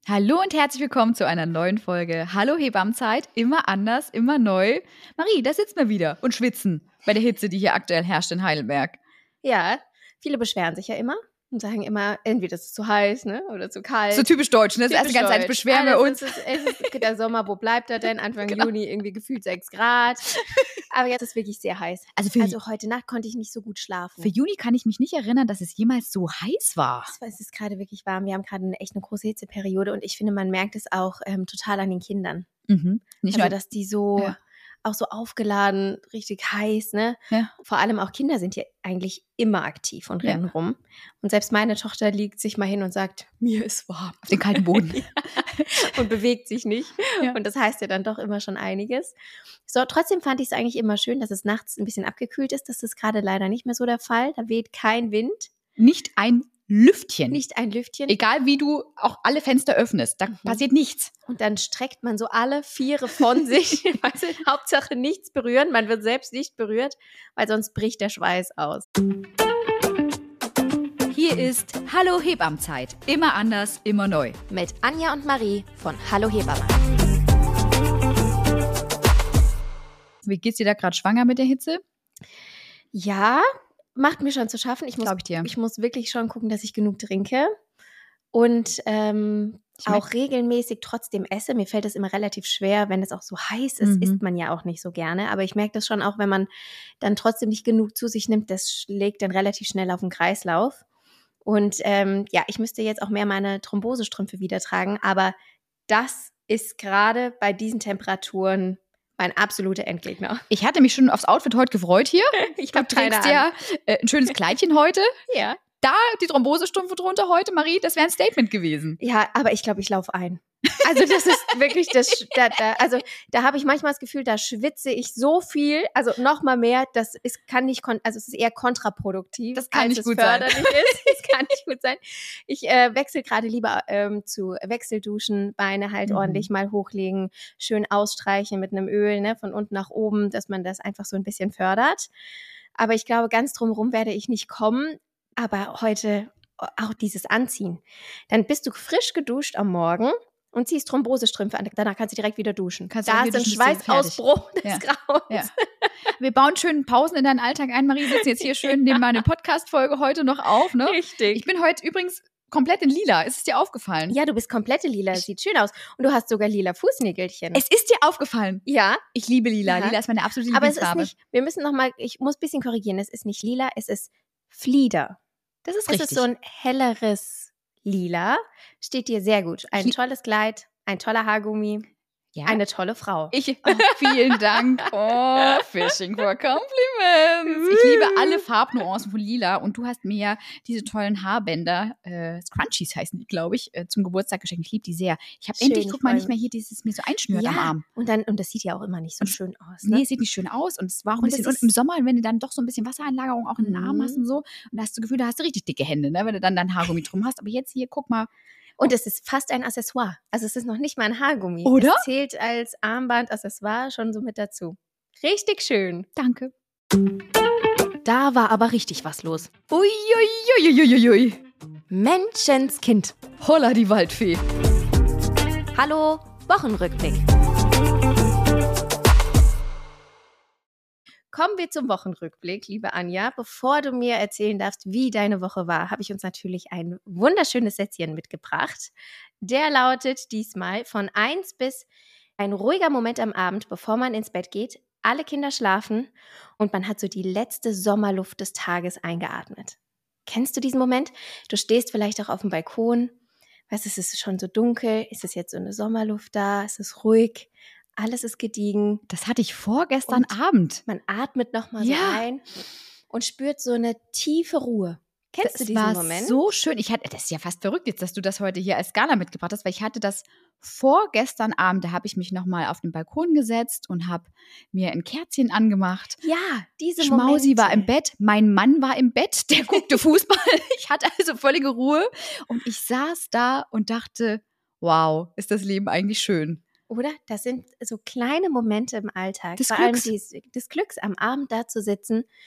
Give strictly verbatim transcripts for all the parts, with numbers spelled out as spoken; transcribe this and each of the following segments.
Hallo und herzlich willkommen zu einer neuen Folge. Hallo Hebammenzeit, immer anders, immer neu. Marie, da sitzen wir wieder und schwitzen bei der Hitze, die hier aktuell herrscht in Heidelberg. Ja, viele beschweren sich ja immer und sagen immer, entweder ist es zu heiß, ne, oder zu kalt. So typisch deutsch, ne? Das ist die ganze Zeit beschweren wir uns. Es ist, es ist der Sommer, wo bleibt er denn? Anfang Genau. Juni irgendwie gefühlt sechs Grad. Aber jetzt ist es wirklich sehr heiß. Also, für, Also heute Nacht konnte ich nicht so gut schlafen. für Juni kann ich mich nicht erinnern, dass es jemals so heiß war. Es war- Es ist gerade wirklich warm. Wir haben gerade eine echt eine große Hitzeperiode und ich finde, man merkt es auch ähm, total an den Kindern. Mhm. Nicht Also, nur, dass die so Ja. auch so aufgeladen, richtig heiß, ne? Ja. Vor allem auch Kinder sind ja eigentlich immer aktiv und Ja. rennen rum. Und selbst meine Tochter liegt sich mal hin und sagt, mir ist warm. auf den kalten Boden. Und bewegt sich nicht. Ja. Und das heißt ja dann doch immer schon einiges. So, trotzdem fand ich es eigentlich immer schön, dass es nachts ein bisschen abgekühlt ist. Das ist gerade leider nicht mehr so der Fall. Da weht kein Wind, Nicht ein Lüftchen. nicht ein Lüftchen. Egal wie du auch alle Fenster öffnest, da Mhm. passiert nichts. Und dann streckt man so alle Viere von sich. Weißt du, Hauptsache nichts berühren. Man wird selbst nicht berührt, weil sonst bricht der Schweiß aus. Hier ist Hallo Hebammenzeit. Immer anders, immer neu. Mit Anja und Marie von Hallo Hebamme. Wie geht's dir da gerade schwanger mit der Hitze? Ja, macht mir schon zu schaffen. Ich muss, Glaub ich dir. ich muss wirklich schon gucken, dass ich genug trinke und ähm, Ich mein- auch regelmäßig trotzdem esse. Mir fällt es immer relativ schwer, wenn es auch so heiß ist, Mhm. isst man ja auch nicht so gerne. Aber ich merke das schon auch, wenn man dann trotzdem nicht genug zu sich nimmt, das schlägt dann relativ schnell auf den Kreislauf. Und ähm, ja, ich müsste jetzt auch mehr meine Thrombosestrümpfe wieder tragen, aber das ist gerade bei diesen Temperaturen mein absoluter Endgegner. Ich hatte mich schon aufs Outfit heute gefreut hier. Ich Du habe keine trägst Ahnung. ja äh, ein schönes Kleidchen heute. Ja. Da die Thrombosestrümpfe drunter heute, Marie, das wäre ein Statement gewesen. Ja, aber ich glaube, ich laufe ein. Also das ist wirklich das, da, da, also da habe ich manchmal das Gefühl, da schwitze ich so viel, also noch mal mehr, das ist, kann nicht, kon- also es ist eher kontraproduktiv, Das kann als nicht es gut sein. förderlich ist. Das kann nicht gut sein. Ich äh, wechsle gerade lieber ähm, zu Wechselduschen, Beine halt Mhm. ordentlich mal hochlegen, schön ausstreichen mit einem Öl, ne, von unten nach oben, dass man das einfach so ein bisschen fördert. Aber ich glaube, ganz drumherum werde ich nicht kommen. Aber heute auch dieses Anziehen. Dann bist du frisch geduscht am Morgen und ziehst Thrombosestrümpfe an. Danach kannst du direkt wieder duschen. Kannst du da wieder ist ein duschen, bist du Schweißausbruch des Ja. Grauens. Ja. Wir bauen schön Pausen in deinen Alltag ein. Marie sitzt jetzt hier schön neben meine Podcast-Folge heute noch auf. Ne? Richtig. Ich bin heute übrigens komplett in lila. Ist es dir aufgefallen? Ja, du bist komplette lila. Das Ich- sieht schön aus. Und du hast sogar lila Fußnägelchen. Es ist dir aufgefallen. ja, Ich liebe lila. Ja. Lila ist meine absolute aber es ist Lieblingsfarbe. nicht, wir müssen noch mal, ich muss ein bisschen korrigieren. Es ist nicht lila, es ist Flieder. Das ist Es richtig. ist so ein helleres Lila. Steht dir sehr gut. Ein Fli- tolles Kleid, ein toller Haargummi, ja. eine tolle Frau. Ich, oh, vielen Dank. Oh, Fishing for Compliments. Ich liebe alle Farbnuancen von Lila und du hast mir ja diese tollen Haarbänder, äh, Scrunchies heißen die, glaube ich, äh, zum Geburtstag geschenkt. Ich liebe die sehr. Ich habe Schön, endlich, die guck mal, freuen nicht mehr hier dieses mir so einschnürt am Ja, Arm. und dann, und das sieht ja auch immer nicht so Und- schön aus, ne? Nee, sieht nicht schön aus und es war auch ein Und bisschen, es und ist- im Sommer, wenn du dann doch so ein bisschen Wassereinlagerung auch in den Armen Mhm. hast und so, und da hast du das Gefühl, da hast du richtig dicke Hände, ne, wenn du dann dein Haargummi drum hast. Aber jetzt hier, guck mal, Und es ist fast ein Accessoire. Also es ist noch nicht mal ein Haargummi. Oder? Es zählt als Armband, Accessoire schon so mit dazu. Richtig schön. danke. Da war aber richtig was los. Uiuiuiuiui. Menschenskind. Holla die Waldfee. Hallo, Wochenrückblick. Kommen wir zum Wochenrückblick, liebe Anja. Bevor du mir erzählen darfst, wie deine Woche war, habe ich uns natürlich ein wunderschönes Sätzchen mitgebracht. Der lautet diesmal von eins bis ein ruhiger Moment am Abend, bevor man ins Bett geht. Alle Kinder schlafen und man hat so die letzte Sommerluft des Tages eingeatmet. Kennst du diesen Moment? Du stehst vielleicht auch auf dem Balkon. Weißt du, es ist schon so dunkel. Ist es jetzt so eine Sommerluft da? Es ist ruhig. Alles ist gediegen. Das hatte ich vorgestern Und- Abend. Man atmet nochmal Ja. so ein und spürt so eine tiefe Ruhe. Kennst Das du diesen war Moment? so schön. Ich hatte, das ist ja fast verrückt jetzt, dass du das heute hier als Skala mitgebracht hast, weil ich hatte das vorgestern Abend, da habe ich mich nochmal auf den Balkon gesetzt und habe mir ein Kerzchen angemacht. Ja, diese Schmausi Momente. war im Bett, mein Mann war im Bett, der guckte Fußball. Ich hatte also völlige Ruhe und ich saß da und dachte, wow, ist das Leben eigentlich schön. Oder? Das sind so kleine Momente im Alltag. Des Vor Glücks. allem dies, des Glücks, am Abend da zu sitzen,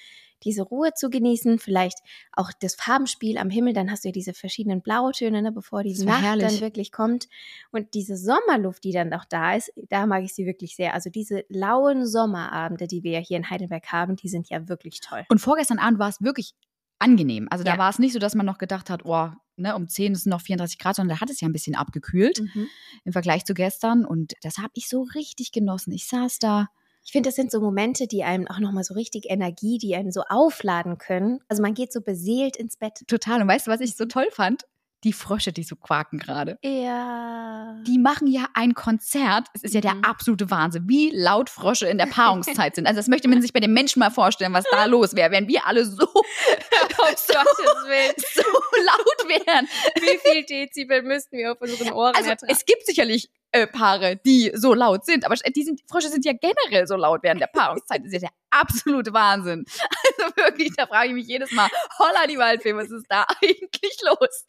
diese Ruhe zu genießen, vielleicht auch das Farbenspiel am Himmel, dann hast du ja diese verschiedenen Blautöne, ne, bevor die Das war Nacht herrlich. dann wirklich kommt. Und diese Sommerluft, die dann noch da ist, da mag ich sie wirklich sehr. Also diese lauen Sommerabende, die wir ja hier in Heidelberg haben, die sind ja wirklich toll. Und vorgestern Abend war es wirklich angenehm. Also da Ja. war es nicht so, dass man noch gedacht hat, oh, ne, um zehn ist es noch vierunddreißig Grad, sondern da hat es ja ein bisschen abgekühlt Mhm. im Vergleich zu gestern. Und das habe ich so richtig genossen. Ich saß da. Ich finde, das sind so Momente, die einem auch nochmal so richtig Energie, die einen so aufladen können. Also man geht so beseelt ins Bett. Total. Und weißt du, was ich so toll fand? Die Frösche, die so quaken gerade. Ja. Die machen ja ein Konzert. Es ist ja der Mhm. absolute Wahnsinn, wie laut Frösche in der Paarungszeit sind. Also das möchte man sich bei den Menschen mal vorstellen, was da los wäre, wenn wir alle so, so, Gottes Willen. so laut wären. Wie viel Dezibel müssten wir auf unseren Ohren Also ertragen? es gibt sicherlich äh, Paare, die so laut sind, aber die sind, Frösche sind ja generell so laut während der Paarungszeit. Das ist ja der absolute Wahnsinn. Also wirklich, da frage ich mich jedes Mal, holla die Waldfee, was ist da eigentlich los?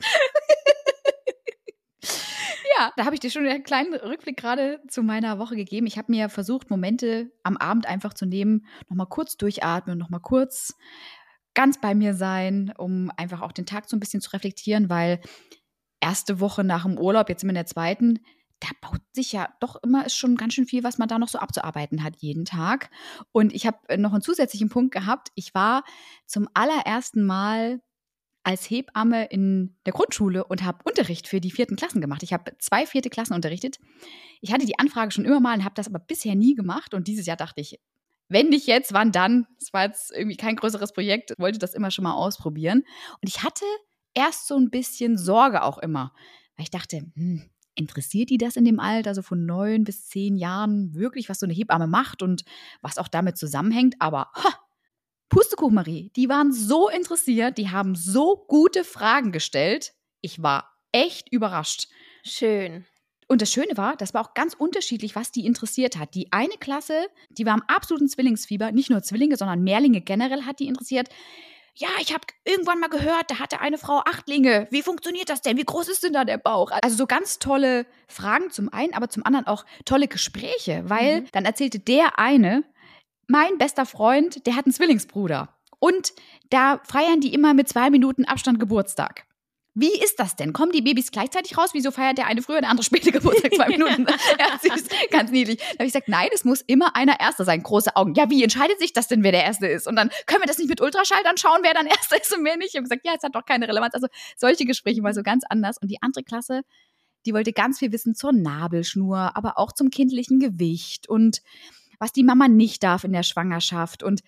Ja, da habe ich dir schon einen kleinen Rückblick gerade zu meiner Woche gegeben. Ich habe mir versucht, Momente am Abend einfach zu nehmen, nochmal kurz durchatmen, nochmal kurz ganz bei mir sein, um einfach auch den Tag so ein bisschen zu reflektieren, weil erste Woche nach dem Urlaub, jetzt sind wir in der zweiten, da baut sich ja doch immer, ist schon ganz schön viel, was man da noch so abzuarbeiten hat jeden Tag. Und ich habe noch einen zusätzlichen Punkt gehabt. Ich war zum allerersten Mal als Hebamme in der Grundschule und habe Unterricht für die vierten Klassen gemacht. Ich habe zwei vierte Klassen unterrichtet. Ich hatte die Anfrage schon immer mal und habe das aber bisher nie gemacht. Und dieses Jahr dachte ich, wenn nicht jetzt, wann dann? Das war jetzt irgendwie kein größeres Projekt, wollte das immer schon mal ausprobieren. Und ich hatte erst so ein bisschen Sorge auch immer, weil ich dachte, hm, interessiert die das in dem Alter, so von neun bis zehn Jahren wirklich, was so eine Hebamme macht und was auch damit zusammenhängt? Aber ha, Pustekuchen, Marie, die waren so interessiert, die haben so gute Fragen gestellt. Ich war echt überrascht. Schön. Und das Schöne war, das war auch ganz unterschiedlich, was die interessiert hat. Die eine Klasse, die war im absoluten Zwillingsfieber, nicht nur Zwillinge, sondern Mehrlinge generell hat die interessiert. Ja, ich habe irgendwann mal gehört, da hatte eine Frau Achtlinge. Wie funktioniert das denn? Wie groß ist denn da der Bauch? Also so ganz tolle Fragen zum einen, aber zum anderen auch tolle Gespräche, weil Mhm. dann erzählte der eine, mein bester Freund, der hat einen Zwillingsbruder. Und da feiern die immer mit zwei Minuten Abstand Geburtstag. Wie ist das denn? Kommen die Babys gleichzeitig raus? Wieso feiert der eine früher, der andere später Geburtstag? Zwei Minuten. Ja, süß, ganz niedlich. Da habe ich gesagt, nein, es muss immer einer Erster sein. Große Augen. Ja, wie entscheidet sich das denn, wer der Erste ist? Und dann können wir das nicht mit Ultraschall dann schauen, wer dann Erster ist und wer nicht. Ich habe gesagt, ja, es hat doch keine Relevanz. Also solche Gespräche mal so ganz anders. Und die andere Klasse, die wollte ganz viel wissen zur Nabelschnur, aber auch zum kindlichen Gewicht und was die Mama nicht darf in der Schwangerschaft. Und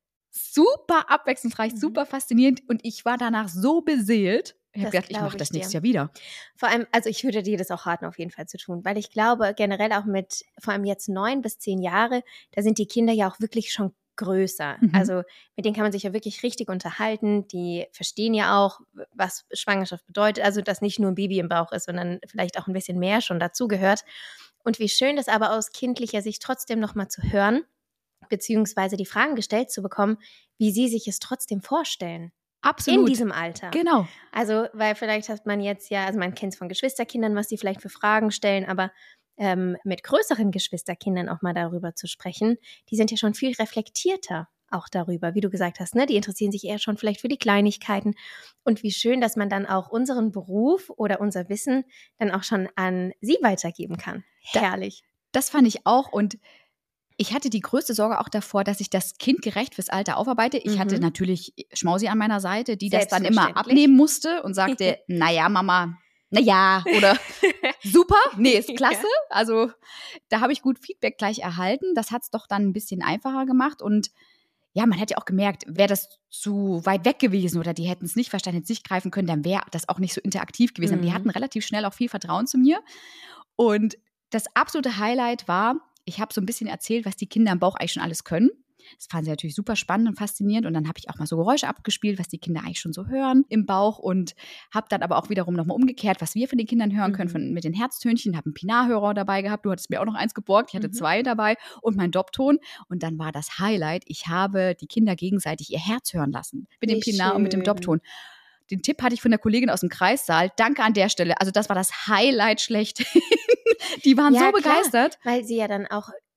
super abwechslungsreich, Mhm. super faszinierend. Und ich war danach so beseelt. Ich habe Das gedacht, ich glaub mache das ich nächstes dir. Jahr wieder. Vor allem, also ich würde dir das auch raten, auf jeden Fall zu tun, weil ich glaube, generell auch mit, vor allem jetzt neun bis zehn Jahre, da sind die Kinder ja auch wirklich schon größer. Mhm. Also mit denen kann man sich ja wirklich richtig unterhalten. Die verstehen ja auch, was Schwangerschaft bedeutet. Also dass nicht nur ein Baby im Bauch ist, sondern vielleicht auch ein bisschen mehr schon dazugehört. Und wie schön das aber aus kindlicher Sicht trotzdem nochmal zu hören, beziehungsweise die Fragen gestellt zu bekommen, wie sie sich es trotzdem vorstellen. Absolut. In diesem Alter. Genau. Also, weil vielleicht hat man jetzt ja, also man kennt es von Geschwisterkindern, was die vielleicht für Fragen stellen, aber ähm, mit größeren Geschwisterkindern auch mal darüber zu sprechen, die sind ja schon viel reflektierter auch darüber, wie du gesagt hast, ne? Die interessieren sich eher schon vielleicht für die Kleinigkeiten. Und wie schön, dass man dann auch unseren Beruf oder unser Wissen dann auch schon an sie weitergeben kann. Da- Herrlich. Das fand ich auch. Und ich hatte die größte Sorge auch davor, dass ich das kindgerecht fürs Alter aufarbeite. Ich Mhm. hatte natürlich Schmausi an meiner Seite, die das dann immer Selbstverständlich. abnehmen musste und sagte, naja, Mama, naja, oder super, nee, ist klasse. Also da habe ich gut Feedback gleich erhalten. Das hat es doch dann ein bisschen einfacher gemacht. Und ja, man hat ja auch gemerkt, wäre das zu weit weg gewesen oder die hätten es nicht verstanden, hätten es nicht greifen können, dann wäre das auch nicht so interaktiv gewesen. Aber die Mhm. hatten relativ schnell auch viel Vertrauen zu mir. Und das absolute Highlight war, ich habe so ein bisschen erzählt, was die Kinder im Bauch eigentlich schon alles können. Das fanden sie natürlich super spannend und faszinierend. Und dann habe ich auch mal so Geräusche abgespielt, was die Kinder eigentlich schon so hören im Bauch. Und habe dann aber auch wiederum nochmal umgekehrt, was wir von den Kindern hören können, Mhm. von, mit den Herztönchen. Habe einen Pinarhörer dabei gehabt. Du hattest mir auch noch eins geborgt. Ich hatte Mhm. zwei dabei und mein Doppton. Und dann war das Highlight, ich habe die Kinder gegenseitig ihr Herz hören lassen. Mit dem Wie Pinar und mit dem schön. Doppton. Den Tipp hatte ich von der Kollegin aus dem Kreissaal. Danke an der Stelle. Also das war das Highlight schlechthin. Die waren Ja, so klar. begeistert. Weil sie ja dann auch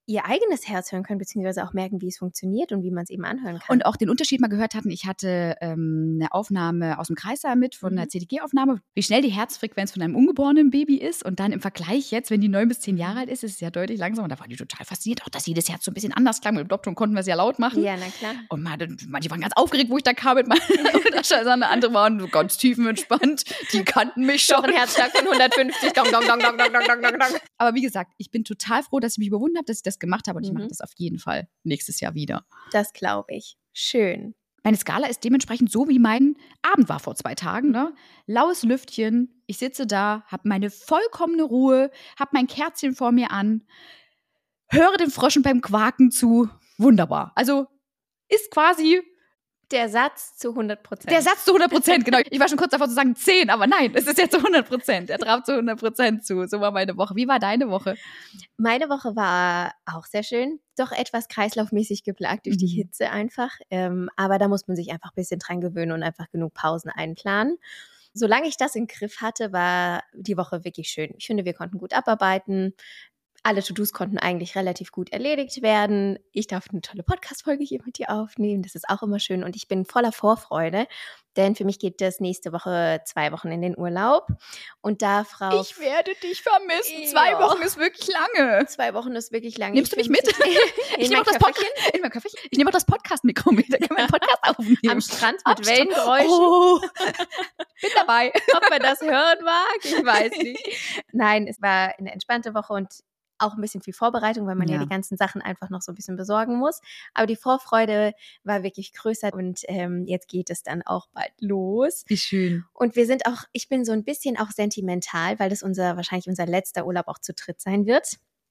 ihr eigenes Herz hören können, beziehungsweise auch merken, wie es funktioniert und wie man es eben anhören kann. Und auch den Unterschied mal gehört hatten, ich hatte ähm, eine Aufnahme aus dem Kreissaal mit, von Mhm. einer C D G-Aufnahme, wie schnell die Herzfrequenz von einem ungeborenen Baby ist und dann im Vergleich jetzt, wenn die neun bis zehn Jahre alt ist, ist es ja deutlich langsamer und da war die total fasziniert, auch dass jedes Herz so ein bisschen anders klang. Mit dem Doktor konnten wir es ja laut machen. Ja, na klar. Und manche waren ganz aufgeregt, wo ich da kam mit meiner Ultraschallsonde, andere waren so ganz tiefenentspannt, die kannten mich schon. Doch ein Herzschlag von hundertfünfzig, dong, dong, dong, dong, dong, dong, dong, dong. Aber wie gesagt, ich bin total froh, dass ich mich überwunden habe, dass ich das gemacht habe und ich Mhm. mache das auf jeden Fall nächstes Jahr wieder. Das glaube ich. Schön. Meine Skala ist dementsprechend so, wie mein Abend war vor zwei Tagen. Ne? Laues Lüftchen, ich sitze da, habe meine vollkommene Ruhe, habe mein Kerzchen vor mir an, höre den Fröschen beim Quaken zu. Wunderbar. Also ist quasi Der Satz zu hundert Prozent. der Satz zu hundert Prozent. Genau. Ich war schon kurz davor zu sagen zehn, aber nein, es ist jetzt zu hundert Prozent. Er traf zu hundert Prozent zu. So war meine Woche. Wie war deine Woche? Meine Woche war auch sehr schön, doch etwas kreislaufmäßig geplagt durch die Mhm. Hitze einfach. Ähm, aber da muss man sich einfach ein bisschen dran gewöhnen und einfach genug Pausen einplanen. Solange ich das im Griff hatte, war die Woche wirklich schön. Ich finde, wir konnten gut abarbeiten. Alle To-Dos konnten eigentlich relativ gut erledigt werden. Ich darf eine tolle Podcast-Folge hier mit dir aufnehmen. Das ist auch immer schön. Und ich bin voller Vorfreude, denn für mich geht das nächste Woche zwei Wochen in den Urlaub. Und da, Frau... Ich werde dich vermissen. Ja. Zwei Wochen ist wirklich lange. Zwei Wochen ist wirklich lange. Nimmst du mich mit? Ich Ich nehme auch das Podcast, ich nehme Köfferchen. Ich nehme auch das Podcast-Mikro mit. Da können wir einen Podcast aufnehmen. Am Strand Am mit Strand. Wellengeräuschen. Oh, bin dabei. Ob man das hören mag, ich weiß nicht. Nein, es war eine entspannte Woche und auch ein bisschen viel Vorbereitung, weil man ja. Ja. die ganzen Sachen einfach noch so ein bisschen besorgen muss. Aber die Vorfreude war wirklich größer und ähm, jetzt geht es dann auch bald los. Wie schön. Und wir sind auch, ich bin so ein bisschen auch sentimental, weil das unser wahrscheinlich unser letzter Urlaub auch zu dritt sein wird.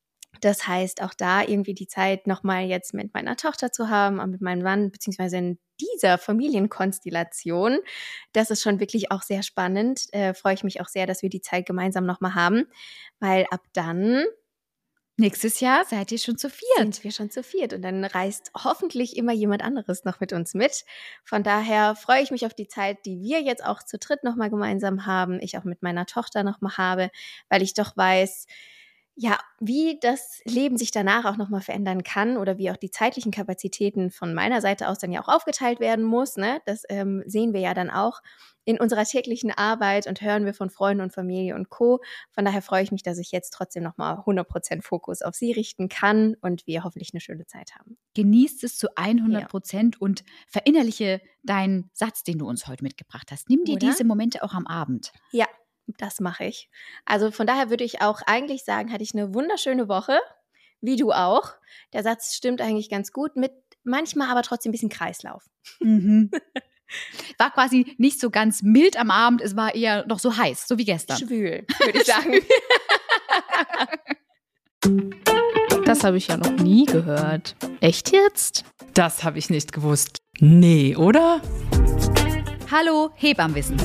Das heißt, auch da irgendwie die Zeit nochmal jetzt mit meiner Tochter zu haben und mit meinem Mann, beziehungsweise in dieser Familienkonstellation, das ist schon wirklich auch sehr spannend. Äh, freue ich mich auch sehr, dass wir die Zeit gemeinsam nochmal haben, weil ab dann Nächstes Jahr seid ihr schon zu viert. sind wir schon zu viert und dann reist hoffentlich immer jemand anderes noch mit uns mit. Von daher freue ich mich auf die Zeit, die wir jetzt auch zu dritt nochmal gemeinsam haben, ich auch mit meiner Tochter nochmal habe, weil ich doch weiß, ja, wie das Leben sich danach auch nochmal verändern kann oder wie auch die zeitlichen Kapazitäten von meiner Seite aus dann ja auch aufgeteilt werden muss. Ne? Das ähm, sehen wir ja dann auch in unserer täglichen Arbeit und hören wir von Freunden und Familie und Co. Von daher freue ich mich, dass ich jetzt trotzdem nochmal hundert Prozent Fokus auf sie richten kann und wir hoffentlich eine schöne Zeit haben. Genießt es zu hundert Prozent ja. und verinnerliche deinen Satz, den du uns heute mitgebracht hast. Nimm dir Oder? diese Momente auch am Abend. Ja, das mache ich. Also von daher würde ich auch eigentlich sagen, hatte ich eine wunderschöne Woche, wie du auch. Der Satz stimmt eigentlich ganz gut, mit manchmal aber trotzdem ein bisschen Kreislauf. Mhm. War quasi nicht so ganz mild am Abend, es war eher noch so heiß, so wie gestern. Schwül, würde ich sagen. Das habe ich ja noch nie gehört. Echt jetzt? Das habe ich nicht gewusst. Nee, oder? Hallo, Hebammenwissen.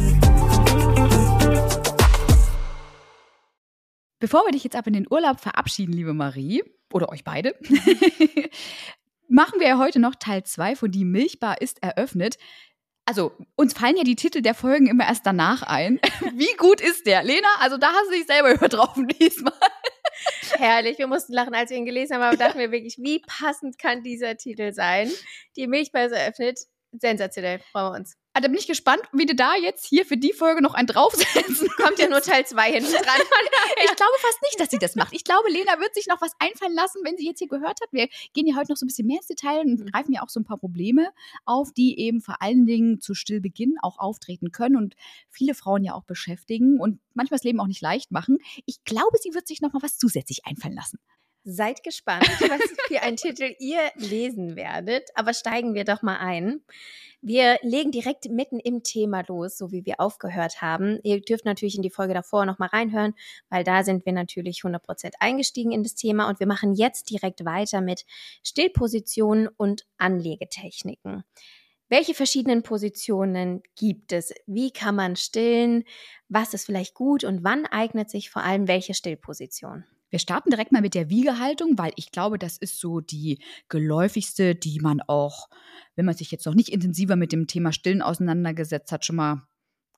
Bevor wir dich jetzt ab in den Urlaub verabschieden, liebe Marie, oder euch beide, machen wir ja heute noch Teil zwei von Die Milchbar ist eröffnet. Also, uns fallen ja die Titel der Folgen immer erst danach ein. Wie gut ist der? Lena, also da hast du dich selber übertroffen diesmal. Herrlich, wir mussten lachen, als wir ihn gelesen haben, aber dachten wir wirklich, wie passend kann dieser Titel sein? Die Milchbar ist eröffnet. Sensationell, freuen wir uns. Also, da bin ich gespannt, wie du da jetzt hier für die Folge noch einen draufsetzen. Kommt ja nur Teil zwei hinten dran. Ich glaube fast nicht, dass sie das macht. Ich glaube, Lena wird sich noch was einfallen lassen, wenn sie jetzt hier gehört hat. Wir gehen ja heute noch so ein bisschen mehr ins Detail und greifen ja auch so ein paar Probleme auf, die eben vor allen Dingen zu Stillbeginn auch auftreten können und viele Frauen ja auch beschäftigen und manchmal das Leben auch nicht leicht machen. Ich glaube, sie wird sich noch mal was zusätzlich einfallen lassen. Seid gespannt, was für einen Titel ihr lesen werdet. Aber steigen wir doch mal ein. Wir legen direkt mitten im Thema los, so wie wir aufgehört haben. Ihr dürft natürlich in die Folge davor noch mal reinhören, weil da sind wir natürlich hundert Prozent eingestiegen in das Thema. Und wir machen jetzt direkt weiter mit Stillpositionen und Anlegetechniken. Welche verschiedenen Positionen gibt es? Wie kann man stillen? Was ist vielleicht gut und wann eignet sich vor allem welche Stillposition? Wir starten direkt mal mit der Wiegehaltung, weil ich glaube, das ist so die geläufigste, die man auch, wenn man sich jetzt noch nicht intensiver mit dem Thema Stillen auseinandergesetzt hat, schon mal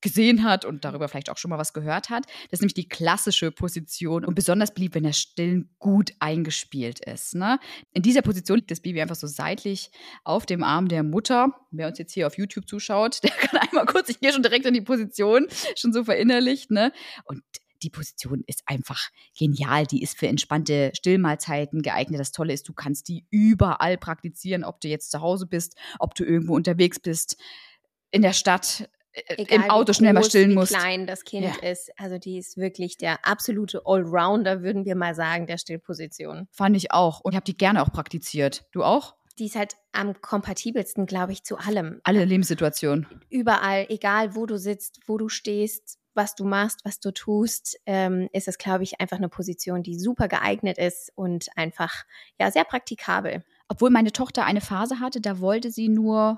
gesehen hat und darüber vielleicht auch schon mal was gehört hat. Das ist nämlich die klassische Position und besonders beliebt, wenn das Stillen gut eingespielt ist. Ne? In dieser Position liegt das Baby einfach so seitlich auf dem Arm der Mutter. Wer uns jetzt hier auf YouTube zuschaut, der kann einmal kurz, ich gehe schon direkt in die Position, schon so verinnerlicht. Ne? Und die Position ist einfach genial. Die ist für entspannte Stillmahlzeiten geeignet. Das Tolle ist, du kannst die überall praktizieren, ob du jetzt zu Hause bist, ob du irgendwo unterwegs bist, in der Stadt, Egal, im Auto wie schnell mal groß, stillen wie musst. klein das Kind Ja. ist. Also die ist wirklich der absolute Allrounder, würden wir mal sagen, der Stillposition. Fand ich auch. Und ich habe die gerne auch praktiziert. Du auch? Die ist halt am kompatibelsten, glaube ich, zu allem. Alle Lebenssituationen. Überall, egal wo du sitzt, wo du stehst, was du machst, was du tust, ähm, ist es, glaube ich, einfach eine Position, die super geeignet ist und einfach ja sehr praktikabel. Obwohl meine Tochter eine Phase hatte, da wollte sie nur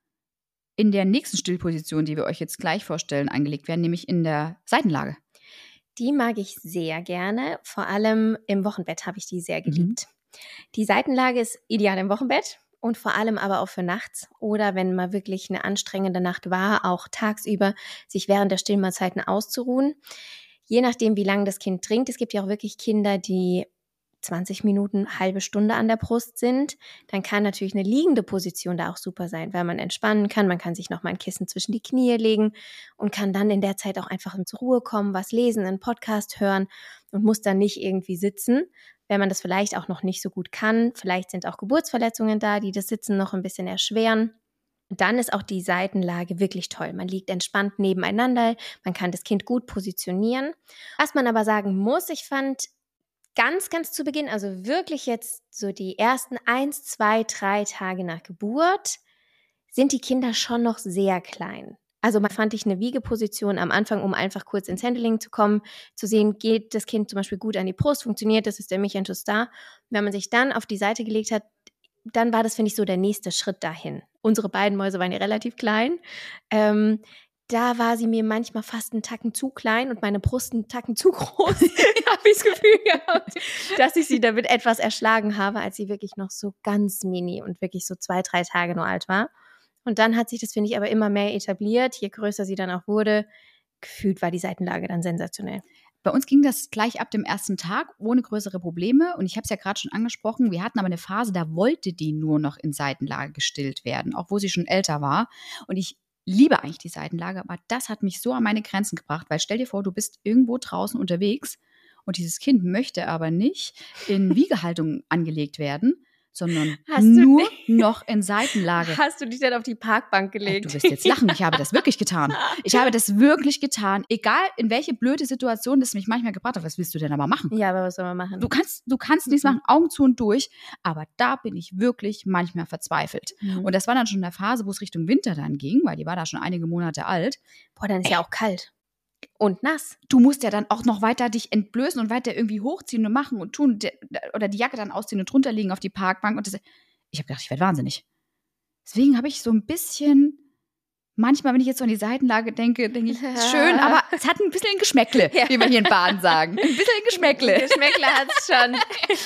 in der nächsten Stillposition, die wir euch jetzt gleich vorstellen, eingelegt werden, nämlich in der Seitenlage. Die mag ich sehr gerne. Vor allem im Wochenbett habe ich die sehr geliebt. Mhm. Die Seitenlage ist ideal im Wochenbett und vor allem aber auch für nachts oder wenn mal wirklich eine anstrengende Nacht war, auch tagsüber sich während der Stillmahlzeiten auszuruhen. Je nachdem, wie lange das Kind trinkt. Es gibt ja auch wirklich Kinder, die zwanzig Minuten, halbe Stunde an der Brust sind, dann kann natürlich eine liegende Position da auch super sein, weil man entspannen kann, man kann sich noch mal ein Kissen zwischen die Knie legen und kann dann in der Zeit auch einfach zur Ruhe kommen, was lesen, einen Podcast hören und muss dann nicht irgendwie sitzen, wenn man das vielleicht auch noch nicht so gut kann. Vielleicht sind auch Geburtsverletzungen da, die das Sitzen noch ein bisschen erschweren. Dann ist auch die Seitenlage wirklich toll. Man liegt entspannt nebeneinander, man kann das Kind gut positionieren. Was man aber sagen muss, ich fand ganz, ganz zu Beginn, also wirklich jetzt so die ersten eins, zwei, drei Tage nach Geburt, sind die Kinder schon noch sehr klein. Also man fand ich eine Wiegeposition am Anfang, um einfach kurz ins Handling zu kommen, zu sehen, geht das Kind zum Beispiel gut an die Brust, funktioniert das, ist der Milchanschluss da. Wenn man sich dann auf die Seite gelegt hat, dann war das, finde ich, so der nächste Schritt dahin. Unsere beiden Mäuse waren ja relativ klein. Ähm, Da war sie mir manchmal fast einen Tacken zu klein und meine Brust einen Tacken zu groß. Habe ich das Gefühl gehabt, dass ich sie damit etwas erschlagen habe, als sie wirklich noch so ganz mini und wirklich so zwei, drei Tage nur alt war. Und dann hat sich das, finde ich, aber immer mehr etabliert. Je größer sie dann auch wurde, gefühlt war die Seitenlage dann sensationell. Bei uns ging das gleich ab dem ersten Tag ohne größere Probleme. Und ich habe es ja gerade schon angesprochen, wir hatten aber eine Phase, da wollte die nur noch in Seitenlage gestillt werden, auch wo sie schon älter war. Und ich liebe eigentlich die Seitenlage, aber das hat mich so an meine Grenzen gebracht, weil stell dir vor, du bist irgendwo draußen unterwegs und dieses Kind möchte aber nicht in Wiegehaltung angelegt werden, sondern Hast nur du, noch in Seitenlage. Hast du dich dann auf die Parkbank Ey, gelegt? du wirst jetzt lachen, ich habe das wirklich getan. Ich habe das wirklich getan, egal in welche blöde Situation das mich manchmal gebracht hat. Was willst du denn aber machen? Ja, aber was soll man machen? Du kannst, du kannst nichts machen, Augen zu und durch, aber da bin ich wirklich manchmal verzweifelt. Mhm. Und das war dann schon in der Phase, wo es Richtung Winter dann ging, weil die war da schon einige Monate alt. Boah, dann ist ja auch kalt. Und nass. Du musst ja dann auch noch weiter dich entblößen und weiter irgendwie hochziehen und machen und tun oder die Jacke dann ausziehen und drunter legen auf die Parkbank. Und das, ich habe gedacht, ich werde wahnsinnig. Deswegen habe ich so ein bisschen, manchmal, wenn ich jetzt so an die Seitenlage denke, denke ich, ist schön, aber es hat ein bisschen ein Geschmäckle, Ja. wie wir hier in Baden sagen. Ein bisschen ein Geschmäckle. Geschmäckle hat es schon.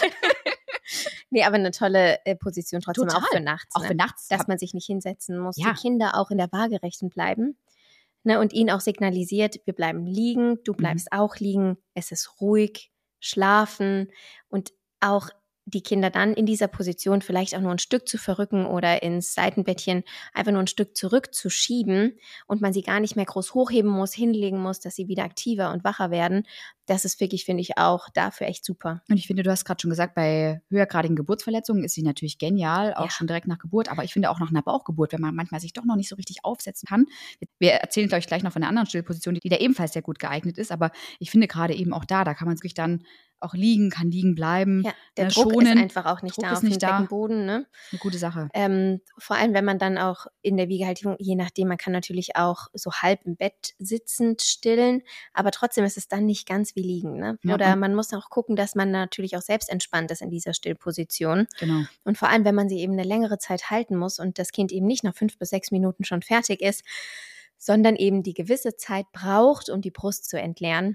Nee, aber eine tolle äh, Position trotzdem, Total. auch für nachts. Auch ne? für nachts. Dass man sich nicht hinsetzen muss. Ja. Die Kinder auch in der Waagerechten bleiben. Ne, und ihnen auch signalisiert, wir bleiben liegen, du bleibst Mhm. auch liegen, es ist ruhig, schlafen und auch die Kinder dann in dieser Position vielleicht auch nur ein Stück zu verrücken oder ins Seitenbettchen einfach nur ein Stück zurückzuschieben und man sie gar nicht mehr groß hochheben muss, hinlegen muss, dass sie wieder aktiver und wacher werden. Das ist wirklich, finde ich, auch dafür echt super. Und ich finde, du hast gerade schon gesagt, bei höhergradigen Geburtsverletzungen ist sie natürlich genial, auch Ja. schon direkt nach Geburt. Aber ich finde auch nach einer Bauchgeburt, wenn man manchmal sich doch noch nicht so richtig aufsetzen kann. Wir erzählen euch gleich noch von einer anderen Stillposition, die da ebenfalls sehr gut geeignet ist. Aber ich finde gerade eben auch da, da kann man sich dann auch liegen, kann liegen bleiben. Ja, der äh, Druck schonen. ist einfach auch nicht Druck da ist auf dem nicht da. Beckenboden, ne? Eine gute Sache. Ähm, vor allem, wenn man dann auch in der Wiegehaltung, je nachdem, man kann natürlich auch so halb im Bett sitzend stillen, aber trotzdem ist es dann nicht ganz wie liegen, ne? Ja, Oder und- man muss auch gucken, dass man natürlich auch selbst entspannt ist in dieser Stillposition. Genau. Und vor allem, wenn man sie eben eine längere Zeit halten muss und das Kind eben nicht nach fünf bis sechs Minuten schon fertig ist, sondern eben die gewisse Zeit braucht, um die Brust zu entleeren,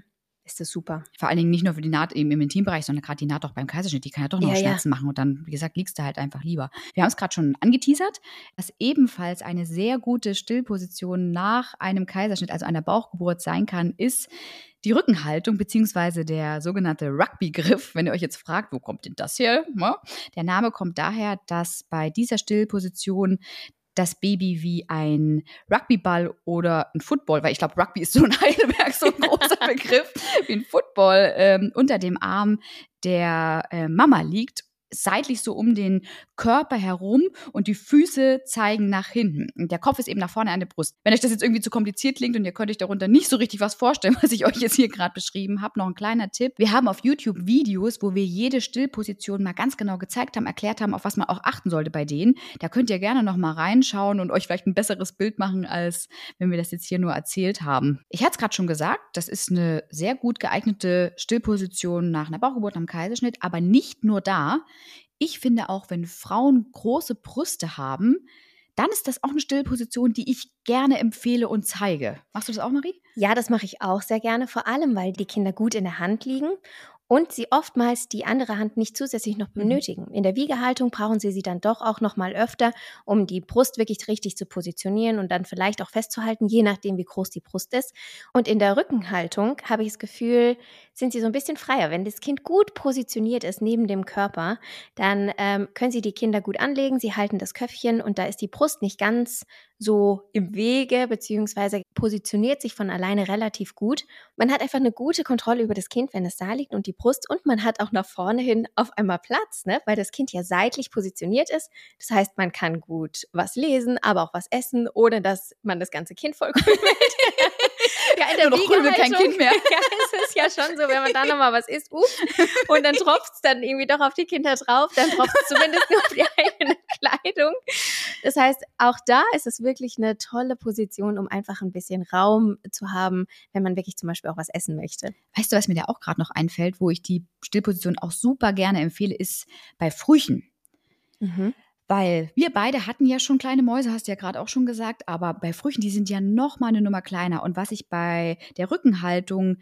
ist das super. Vor allen Dingen nicht nur für die Naht im, im Intimbereich, sondern gerade die Naht auch beim Kaiserschnitt, die kann ja doch noch Ja, ja. Schmerzen machen und dann, wie gesagt, liegst du halt einfach lieber. Wir haben es gerade schon angeteasert, dass ebenfalls eine sehr gute Stillposition nach einem Kaiserschnitt, also einer Bauchgeburt sein kann, ist die Rückenhaltung beziehungsweise der sogenannte Rugby-Griff. Wenn ihr euch jetzt fragt, wo kommt denn das her? Ja, der Name kommt daher, dass bei dieser Stillposition das Baby wie ein Rugbyball oder ein Football, weil ich glaube, Rugby ist so ein Heidelberg, so ein großer Begriff, wie ein Football ähm, unter dem Arm der äh, Mama liegt, seitlich so um den Körper herum und die Füße zeigen nach hinten. Und der Kopf ist eben nach vorne an der Brust. Wenn euch das jetzt irgendwie zu kompliziert klingt und ihr könnt euch darunter nicht so richtig was vorstellen, was ich euch jetzt hier gerade beschrieben habe, noch ein kleiner Tipp. Wir haben auf YouTube Videos, wo wir jede Stillposition mal ganz genau gezeigt haben, erklärt haben, auf was man auch achten sollte bei denen. Da könnt ihr gerne noch mal reinschauen und euch vielleicht ein besseres Bild machen, als wenn wir das jetzt hier nur erzählt haben. Ich hatte es gerade schon gesagt, das ist eine sehr gut geeignete Stillposition nach einer Bauchgeburt, nach einem Kaiserschnitt, aber nicht nur da. Ich finde auch, wenn Frauen große Brüste haben, dann ist das auch eine Stillposition, die ich gerne empfehle und zeige. Machst du das auch, Marie? Ja, das mache ich auch sehr gerne, vor allem, weil die Kinder gut in der Hand liegen und sie oftmals die andere Hand nicht zusätzlich noch benötigen. In der Wiegehaltung brauchen sie sie dann doch auch noch mal öfter, um die Brust wirklich richtig zu positionieren und dann vielleicht auch festzuhalten, je nachdem, wie groß die Brust ist. Und in der Rückenhaltung habe ich das Gefühl, sind sie so ein bisschen freier. Wenn das Kind gut positioniert ist neben dem Körper, dann ähm, können sie die Kinder gut anlegen, sie halten das Köpfchen und da ist die Brust nicht ganz so im Wege, beziehungsweise positioniert sich von alleine relativ gut. Man hat einfach eine gute Kontrolle über das Kind, wenn es da liegt und die Brust und man hat auch nach vorne hin auf einmal Platz, ne? Weil das Kind ja seitlich positioniert ist. Das heißt, man kann gut was lesen, aber auch was essen, ohne dass man das ganze Kind vollkommen ja, in der Nur noch Krümel, kein Kind mehr. Ja, es ist ja schon so, wenn man da nochmal was isst, uff, und dann tropft es dann irgendwie doch auf die Kinder drauf, dann tropft es zumindest nur auf die eigene Kleidung. Das heißt, auch da ist es wirklich eine tolle Position, um einfach ein bisschen Raum zu haben, wenn man wirklich zum Beispiel auch was essen möchte. Weißt du, was mir da auch gerade noch einfällt, wo ich die Stillposition auch super gerne empfehle, ist bei Frühchen. Mhm. Weil wir beide hatten ja schon kleine Mäuse, hast du ja gerade auch schon gesagt, aber bei Früchten, die sind ja noch mal eine Nummer kleiner. Und was ich bei der Rückenhaltung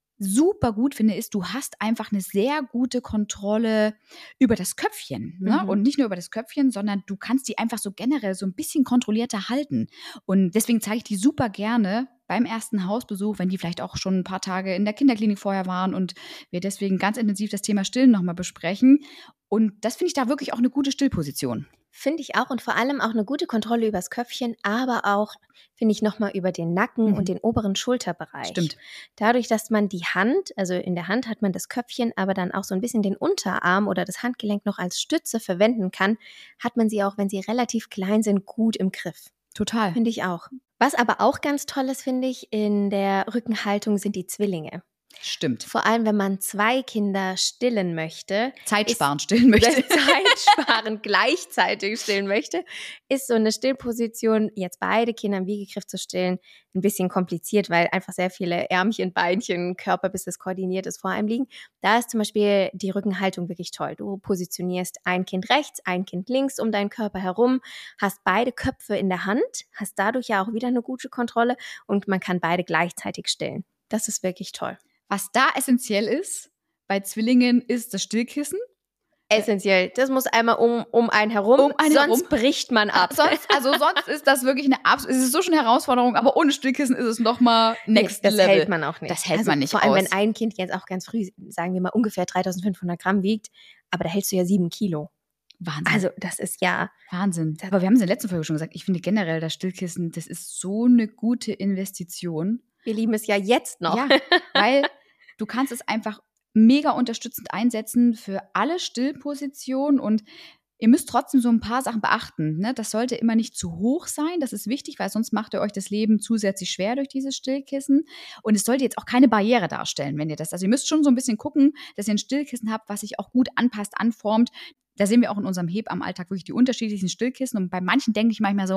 super gut finde, ist, du hast einfach eine sehr gute Kontrolle über das Köpfchen. Ne? Mhm. Und nicht nur über das Köpfchen, sondern du kannst die einfach so generell so ein bisschen kontrollierter halten. Und deswegen zeige ich die super gerne beim ersten Hausbesuch, wenn die vielleicht auch schon ein paar Tage in der Kinderklinik vorher waren und wir deswegen ganz intensiv das Thema Stillen nochmal besprechen. Und das finde ich da wirklich auch eine gute Stillposition. Finde ich auch und vor allem auch eine gute Kontrolle übers Köpfchen, aber auch, finde ich, nochmal über den Nacken Mhm. und den oberen Schulterbereich. Stimmt. Dadurch, dass man die Hand, also in der Hand hat man das Köpfchen, aber dann auch so ein bisschen den Unterarm oder das Handgelenk noch als Stütze verwenden kann, hat man sie auch, wenn sie relativ klein sind, gut im Griff. Total. Finde ich auch. Was aber auch ganz toll ist, finde ich, in der Rückenhaltung sind die Zwillinge. Stimmt. Vor allem, wenn man zwei Kinder stillen möchte, Zeitsparend stillen möchte. Zeitsparend gleichzeitig stillen möchte, ist so eine Stillposition, jetzt beide Kinder im Wiegegriff zu stillen, ein bisschen kompliziert, weil einfach sehr viele Ärmchen, Beinchen, Körper, bis es koordiniert ist, vor einem liegen. Da ist zum Beispiel die Rückenhaltung wirklich toll. Du positionierst ein Kind rechts, ein Kind links um deinen Körper herum, hast beide Köpfe in der Hand, hast dadurch ja auch wieder eine gute Kontrolle und man kann beide gleichzeitig stillen. Das ist wirklich toll. Was da essentiell ist bei Zwillingen, ist das Stillkissen. Essentiell. Das muss einmal um, um einen herum, Um einen sonst herum. bricht man ab. Sonst, also sonst ist das wirklich eine Abs- es ist so schon eine Herausforderung, aber ohne Stillkissen ist es nochmal next Nee, das level. hält man auch nicht. Das hält also man nicht Vor allem, aus. wenn ein Kind jetzt auch ganz früh, sagen wir mal, ungefähr dreitausendfünfhundert Gramm wiegt, aber da hältst du ja sieben Kilo. Wahnsinn. Also das ist ja... Wahnsinn. Aber wir haben es in der letzten Folge schon gesagt, ich finde generell das Stillkissen, das ist so eine gute Investition. Wir lieben es ja jetzt noch. Ja, weil du kannst es einfach mega unterstützend einsetzen für alle Stillpositionen und ihr müsst trotzdem so ein paar Sachen beachten. Ne? Das sollte immer nicht zu hoch sein, das ist wichtig, weil sonst macht ihr euch das Leben zusätzlich schwer durch dieses Stillkissen. Und es sollte jetzt auch keine Barriere darstellen, wenn ihr das, also ihr müsst schon so ein bisschen gucken, dass ihr ein Stillkissen habt, was sich auch gut anpasst, anformt. Da sehen wir auch in unserem Hebammenalltag wirklich die unterschiedlichen Stillkissen und bei manchen denke ich manchmal so,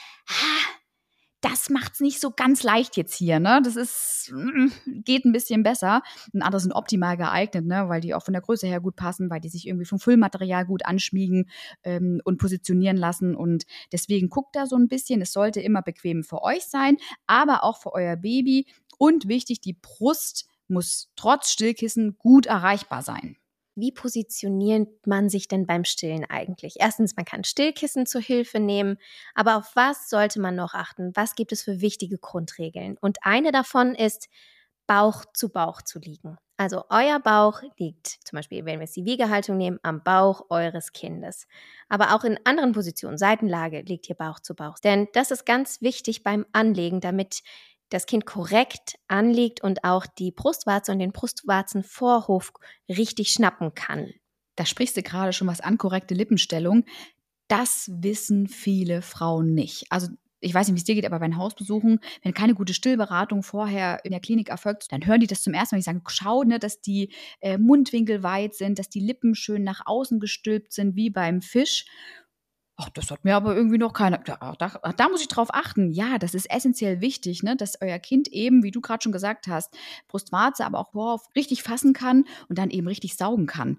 ah, das macht's nicht so ganz leicht jetzt hier, ne? Das ist, geht ein bisschen besser. Und andere sind optimal geeignet, ne? Weil die auch von der Größe her gut passen, weil die sich irgendwie vom Füllmaterial gut anschmiegen ähm, und positionieren lassen. Und deswegen guckt da so ein bisschen. Es sollte immer bequem für euch sein, aber auch für euer Baby. Und wichtig, die Brust muss trotz Stillkissen gut erreichbar sein. Wie positioniert man sich denn beim Stillen eigentlich? Erstens, man kann Stillkissen zur Hilfe nehmen, aber auf was sollte man noch achten? Was gibt es für wichtige Grundregeln? Und eine davon ist, Bauch zu Bauch zu liegen. Also euer Bauch liegt, zum Beispiel, wenn wir jetzt die Wiegehaltung nehmen, am Bauch eures Kindes. Aber auch in anderen Positionen, Seitenlage, liegt ihr Bauch zu Bauch. Denn das ist ganz wichtig beim Anlegen, damit das Kind korrekt anliegt und auch die Brustwarze und den Brustwarzenvorhof richtig schnappen kann. Da sprichst du gerade schon was an, korrekte Lippenstellung. Das wissen viele Frauen nicht. Also ich weiß nicht, wie es dir geht, aber bei den Hausbesuchen, wenn keine gute Stillberatung vorher in der Klinik erfolgt, dann hören die das zum ersten Mal. Die sagen, schau, ne, dass die äh, Mundwinkel weit sind, dass die Lippen schön nach außen gestülpt sind, wie beim Fisch. Ach, das hat mir aber irgendwie noch keiner. Da, da, da muss ich drauf achten. Ja, das ist essentiell wichtig, ne, dass euer Kind eben, wie du gerade schon gesagt hast, Brustwarze, aber auch Vorhof richtig fassen kann und dann eben richtig saugen kann.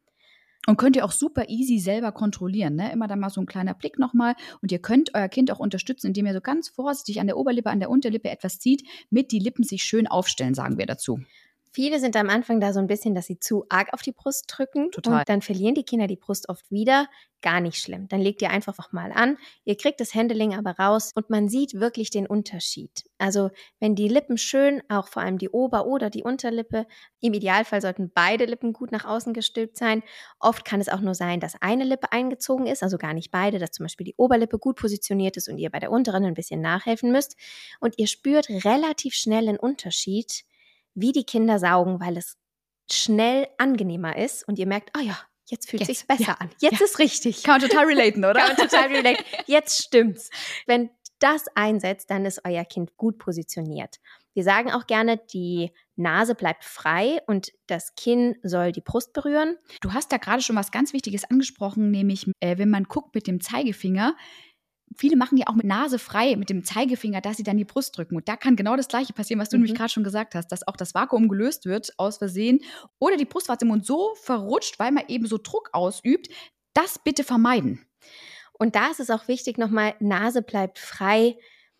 Und könnt ihr auch super easy selber kontrollieren, ne? Immer dann mal so ein kleiner Blick nochmal. Und ihr könnt euer Kind auch unterstützen, indem ihr so ganz vorsichtig an der Oberlippe, an der Unterlippe etwas zieht, mit die Lippen sich schön aufstellen, sagen wir dazu. Viele sind am Anfang da so ein bisschen, dass sie zu arg auf die Brust drücken. Total. Und dann verlieren die Kinder die Brust oft wieder. Gar nicht schlimm. Dann legt ihr einfach auch mal an. Ihr kriegt das Handling aber raus und man sieht wirklich den Unterschied. Also wenn die Lippen schön, auch vor allem die Ober- oder die Unterlippe, im Idealfall sollten beide Lippen gut nach außen gestülpt sein. Oft kann es auch nur sein, dass eine Lippe eingezogen ist, also gar nicht beide, dass zum Beispiel die Oberlippe gut positioniert ist und ihr bei der unteren ein bisschen nachhelfen müsst. Und ihr spürt relativ schnell einen Unterschied, wie die Kinder saugen, weil es schnell angenehmer ist und ihr merkt, ah oh ja, jetzt fühlt es sich besser ja, an. Jetzt ja. ist richtig. Kann man total relaten, oder? Kann man total relaten. Jetzt stimmt's. Wenn das einsetzt, dann ist euer Kind gut positioniert. Wir sagen auch gerne, die Nase bleibt frei und das Kinn soll die Brust berühren. Du hast da gerade schon was ganz Wichtiges angesprochen, nämlich äh, wenn man guckt mit dem Zeigefinger. Viele machen ja auch mit Nase frei, mit dem Zeigefinger, dass sie dann die Brust drücken. Und da kann genau das Gleiche passieren, was du Mhm. nämlich gerade schon gesagt hast, dass auch das Vakuum gelöst wird aus Versehen oder die Brustwarze im Mund so verrutscht, weil man eben so Druck ausübt. Das bitte vermeiden. Und da ist es auch wichtig, nochmal, Nase bleibt frei.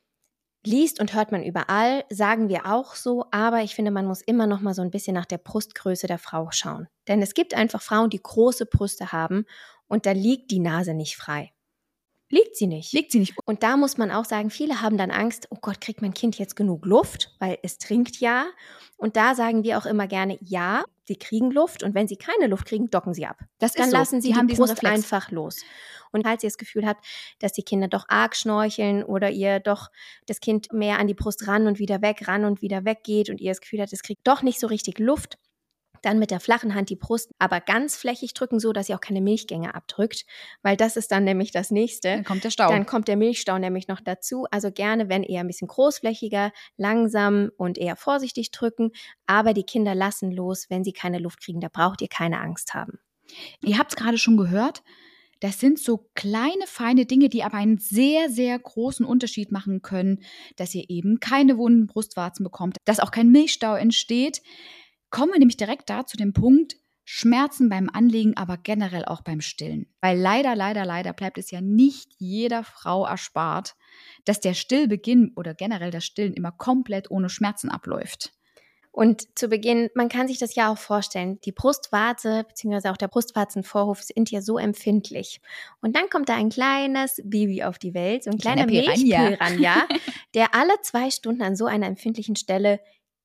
Liest und hört man überall, sagen wir auch so, aber ich finde, man muss immer noch mal so ein bisschen nach der Brustgröße der Frau schauen. Denn es gibt einfach Frauen, die große Brüste haben und da liegt die Nase nicht frei. Liegt sie nicht. Liegt sie nicht. Und da muss man auch sagen, viele haben dann Angst, oh Gott, kriegt mein Kind jetzt genug Luft, weil es trinkt ja. Und da sagen wir auch immer gerne, ja, sie kriegen Luft und wenn sie keine Luft kriegen, docken sie ab. Das Dann ist so. lassen sie Die die, haben diesen Brust Reflex. einfach los. Und falls ihr das Gefühl habt, dass die Kinder doch arg schnorcheln oder ihr doch das Kind mehr an die Brust ran und wieder weg, ran und wieder weg geht und ihr das Gefühl habt, es kriegt doch nicht so richtig Luft, dann mit der flachen Hand die Brust aber ganz flächig drücken, so dass ihr auch keine Milchgänge abdrückt, weil das ist dann nämlich das Nächste. Dann kommt der Stau. Dann kommt der Milchstau nämlich noch dazu. Also gerne, wenn eher ein bisschen großflächiger, langsam und eher vorsichtig drücken, aber die Kinder lassen los, wenn sie keine Luft kriegen. Da braucht ihr keine Angst haben. Ihr habt es gerade schon gehört. Das sind so kleine, feine Dinge, die aber einen sehr, sehr großen Unterschied machen können, dass ihr eben keine wunden Brustwarzen bekommt, dass auch kein Milchstau entsteht. Kommen wir nämlich direkt da zu dem Punkt, Schmerzen beim Anlegen, aber generell auch beim Stillen. Weil leider, leider, leider bleibt es ja nicht jeder Frau erspart, dass der Stillbeginn oder generell das Stillen immer komplett ohne Schmerzen abläuft. Und zu Beginn, man kann sich das ja auch vorstellen, die Brustwarze bzw. auch der Brustwarzenvorhof sind ja so empfindlich. Und dann kommt da ein kleines Baby auf die Welt, so ein kleiner Milchpiranha, der alle zwei Stunden an so einer empfindlichen Stelle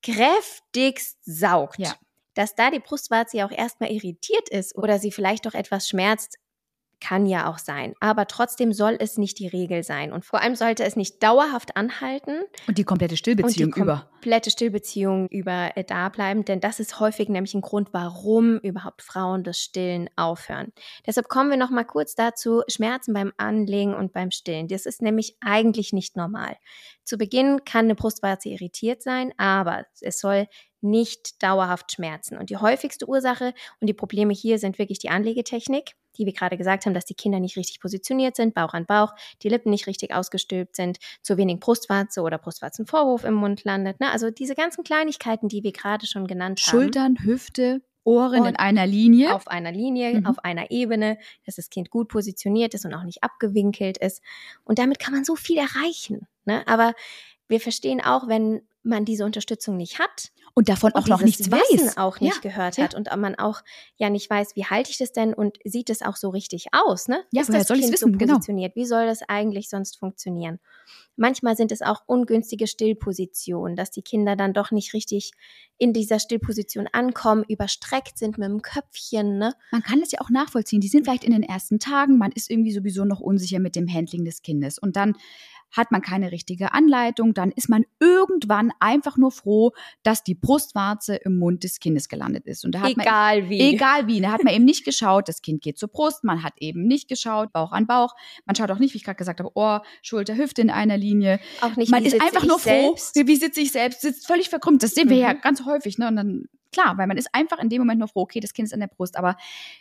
kräftigst saugt. Ja. Dass da die Brustwarze ja auch erstmal irritiert ist oder sie vielleicht doch etwas schmerzt, kann ja auch sein. Aber trotzdem soll es nicht die Regel sein. Und vor allem sollte es nicht dauerhaft anhalten. Und die komplette Stillbeziehung und die über. komplette Stillbeziehung über äh, da bleiben. Denn das ist häufig nämlich ein Grund, warum überhaupt Frauen das Stillen aufhören. Deshalb kommen wir noch mal kurz dazu, Schmerzen beim Anlegen und beim Stillen. Das ist nämlich eigentlich nicht normal. Zu Beginn kann eine Brustwarze irritiert sein, aber es soll nicht dauerhaft schmerzen. Und die häufigste Ursache und die Probleme hier sind wirklich die Anlegetechnik, die wir gerade gesagt haben, dass die Kinder nicht richtig positioniert sind, Bauch an Bauch, die Lippen nicht richtig ausgestülpt sind, zu wenig Brustwarze oder Brustwarzenvorhof im Mund landet. Ne? Also diese ganzen Kleinigkeiten, die wir gerade schon genannt haben. Schultern, Hüfte, Ohren Und in einer Linie. Auf einer Linie, Mhm. auf einer Ebene, dass das Kind gut positioniert ist und auch nicht abgewinkelt ist. Und damit kann man so viel erreichen. Ne? Aber wir verstehen auch, wenn man diese Unterstützung nicht hat. Und davon auch und noch dieses nichts Wissen weiß. auch nicht Ja, gehört ja. hat und man auch ja nicht weiß, wie halte ich das denn und sieht es auch so richtig aus, ne? Ja, Ist woher das soll ich's Kind wissen? so Genau. positioniert? Wie soll das eigentlich sonst funktionieren? Manchmal sind es auch ungünstige Stillpositionen, dass die Kinder dann doch nicht richtig in dieser Stillposition ankommen, überstreckt sind mit dem Köpfchen, ne? Man kann das ja auch nachvollziehen. Die sind vielleicht in den ersten Tagen, man ist irgendwie sowieso noch unsicher mit dem Handling des Kindes. Und dann hat man keine richtige Anleitung, dann ist man irgendwann einfach nur froh, dass die Brustwarze im Mund des Kindes gelandet ist. Und da hat Egal man, wie. Egal wie. Da hat man eben nicht geschaut, das Kind geht zur Brust, man hat eben nicht geschaut, Bauch an Bauch. Man schaut auch nicht, wie ich gerade gesagt habe, Ohr, Schulter, Hüfte in einer Linie. Auch nicht, Man wie ist sitze einfach ich nur froh, selbst? wie sitze ich selbst, sitzt völlig verkrümmt. Das sehen wir Mhm. ja ganz häufig. Ne? Und dann, klar, weil man ist einfach in dem Moment nur froh, okay, das Kind ist an der Brust, aber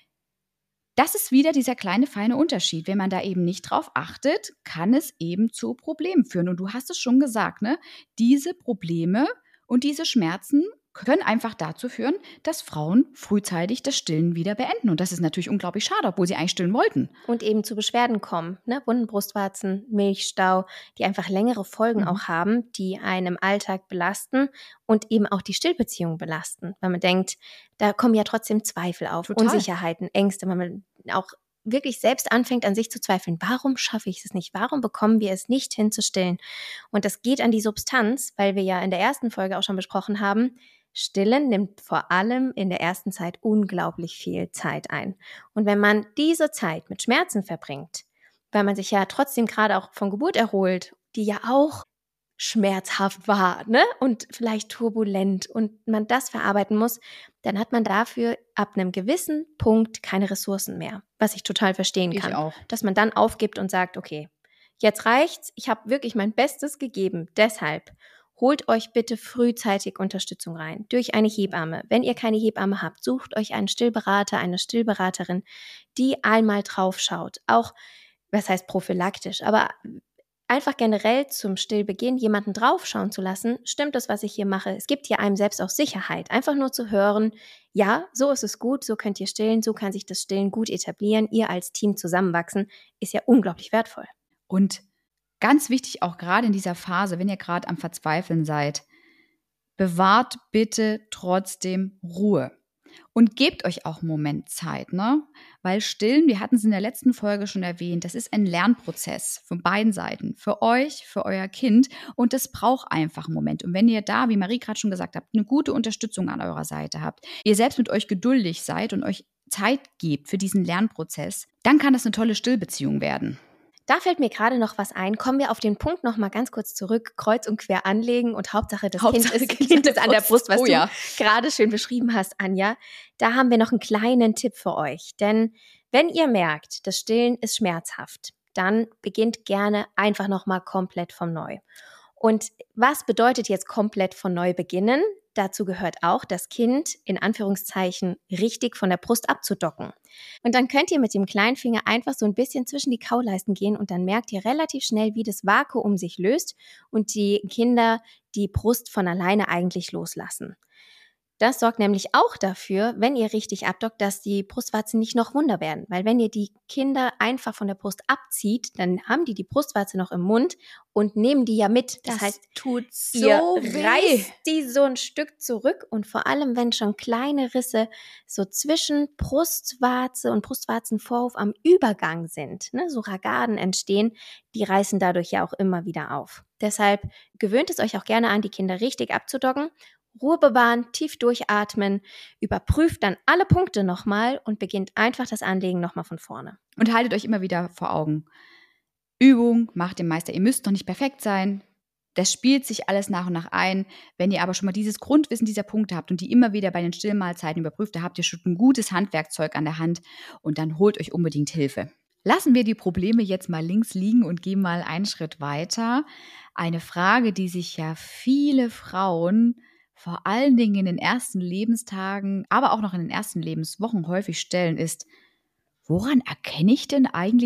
das ist wieder dieser kleine, feine Unterschied. Wenn man da eben nicht drauf achtet, kann es eben zu Problemen führen. Und du hast es schon gesagt, ne? Diese Probleme und diese Schmerzen können einfach dazu führen, dass Frauen frühzeitig das Stillen wieder beenden. Und das ist natürlich unglaublich schade, obwohl sie eigentlich stillen wollten. Und eben zu Beschwerden kommen, ne? Wunden, Brustwarzen, Milchstau, die einfach längere Folgen Mhm. auch haben, die einen im Alltag belasten und eben auch die Stillbeziehung belasten. Weil man denkt, da kommen ja trotzdem Zweifel auf, Total. Unsicherheiten, Ängste, weil man auch wirklich selbst anfängt an sich zu zweifeln. Warum schaffe ich es nicht? Warum bekommen wir es nicht hin zu stillen? Und das geht an die Substanz, weil wir ja in der ersten Folge auch schon besprochen haben, Stillen nimmt vor allem in der ersten Zeit unglaublich viel Zeit ein. Und wenn man diese Zeit mit Schmerzen verbringt, weil man sich ja trotzdem gerade auch von Geburt erholt, die ja auch schmerzhaft war, ne? Und vielleicht turbulent und man das verarbeiten muss, dann hat man dafür ab einem gewissen Punkt keine Ressourcen mehr, was ich total verstehen Ich kann. auch. Dass man dann aufgibt und sagt, okay, jetzt reicht's, ich habe wirklich mein Bestes gegeben, deshalb holt euch bitte frühzeitig Unterstützung rein, durch eine Hebamme. Wenn ihr keine Hebamme habt, sucht euch einen Stillberater, eine Stillberaterin, die einmal drauf schaut. Auch, was heißt prophylaktisch, aber einfach generell zum Stillbeginn jemanden draufschauen zu lassen, stimmt das, was ich hier mache? Es gibt ja einem selbst auch Sicherheit. Einfach nur zu hören, ja, so ist es gut, so könnt ihr stillen, so kann sich das Stillen gut etablieren, ihr als Team zusammenwachsen, ist ja unglaublich wertvoll. Und ganz wichtig auch gerade in dieser Phase, wenn ihr gerade am Verzweifeln seid, bewahrt bitte trotzdem Ruhe. Und gebt euch auch einen Moment Zeit, ne? Weil Stillen, wir hatten es in der letzten Folge schon erwähnt, das ist ein Lernprozess von beiden Seiten. Für euch, für euer Kind. Und das braucht einfach einen Moment. Und wenn ihr da, wie Marie gerade schon gesagt hat, eine gute Unterstützung an eurer Seite habt, ihr selbst mit euch geduldig seid und euch Zeit gebt für diesen Lernprozess, dann kann das eine tolle Stillbeziehung werden. Da fällt mir gerade noch was ein. Kommen wir auf den Punkt noch mal ganz kurz zurück. Kreuz und quer anlegen und Hauptsache das Hauptsache Kind ist, Kind kind ist an der Brust, was Oh du ja. gerade schön beschrieben hast, Anja. Da haben wir noch einen kleinen Tipp für euch. Denn wenn ihr merkt, das Stillen ist schmerzhaft, dann beginnt gerne einfach noch mal komplett von neu. Und was bedeutet jetzt komplett von neu beginnen? Dazu gehört auch, das Kind in Anführungszeichen richtig von der Brust abzudocken. Und dann könnt ihr mit dem kleinen Finger einfach so ein bisschen zwischen die Kauleisten gehen und dann merkt ihr relativ schnell, wie das Vakuum sich löst und die Kinder die Brust von alleine eigentlich loslassen. Das sorgt nämlich auch dafür, wenn ihr richtig abdockt, dass die Brustwarzen nicht noch wunder werden. Weil wenn ihr die Kinder einfach von der Brust abzieht, dann haben die die Brustwarze noch im Mund und nehmen die ja mit. Das, Das heißt, tut so ihr weh. reißt die so ein Stück zurück und vor allem, wenn schon kleine Risse so zwischen Brustwarze und Brustwarzenvorhof am Übergang sind, ne, so Ragaden entstehen, die reißen dadurch ja auch immer wieder auf. Deshalb gewöhnt es euch auch gerne an, die Kinder richtig abzudocken. Ruhe bewahren, tief durchatmen, überprüft dann alle Punkte nochmal und beginnt einfach das Anlegen nochmal von vorne. Und haltet euch immer wieder vor Augen. Übung macht den Meister. Ihr müsst noch nicht perfekt sein. Das spielt sich alles nach und nach ein. Wenn ihr aber schon mal dieses Grundwissen dieser Punkte habt und die immer wieder bei den Stillmahlzeiten überprüft, da habt ihr schon ein gutes Handwerkzeug an der Hand und dann holt euch unbedingt Hilfe. Lassen wir die Probleme jetzt mal links liegen und gehen mal einen Schritt weiter. Eine Frage, die sich ja viele Frauen vor allen Dingen in den ersten Lebenstagen, aber auch noch in den ersten Lebenswochen häufig stellen, ist, woran erkenne ich denn eigentlich, ob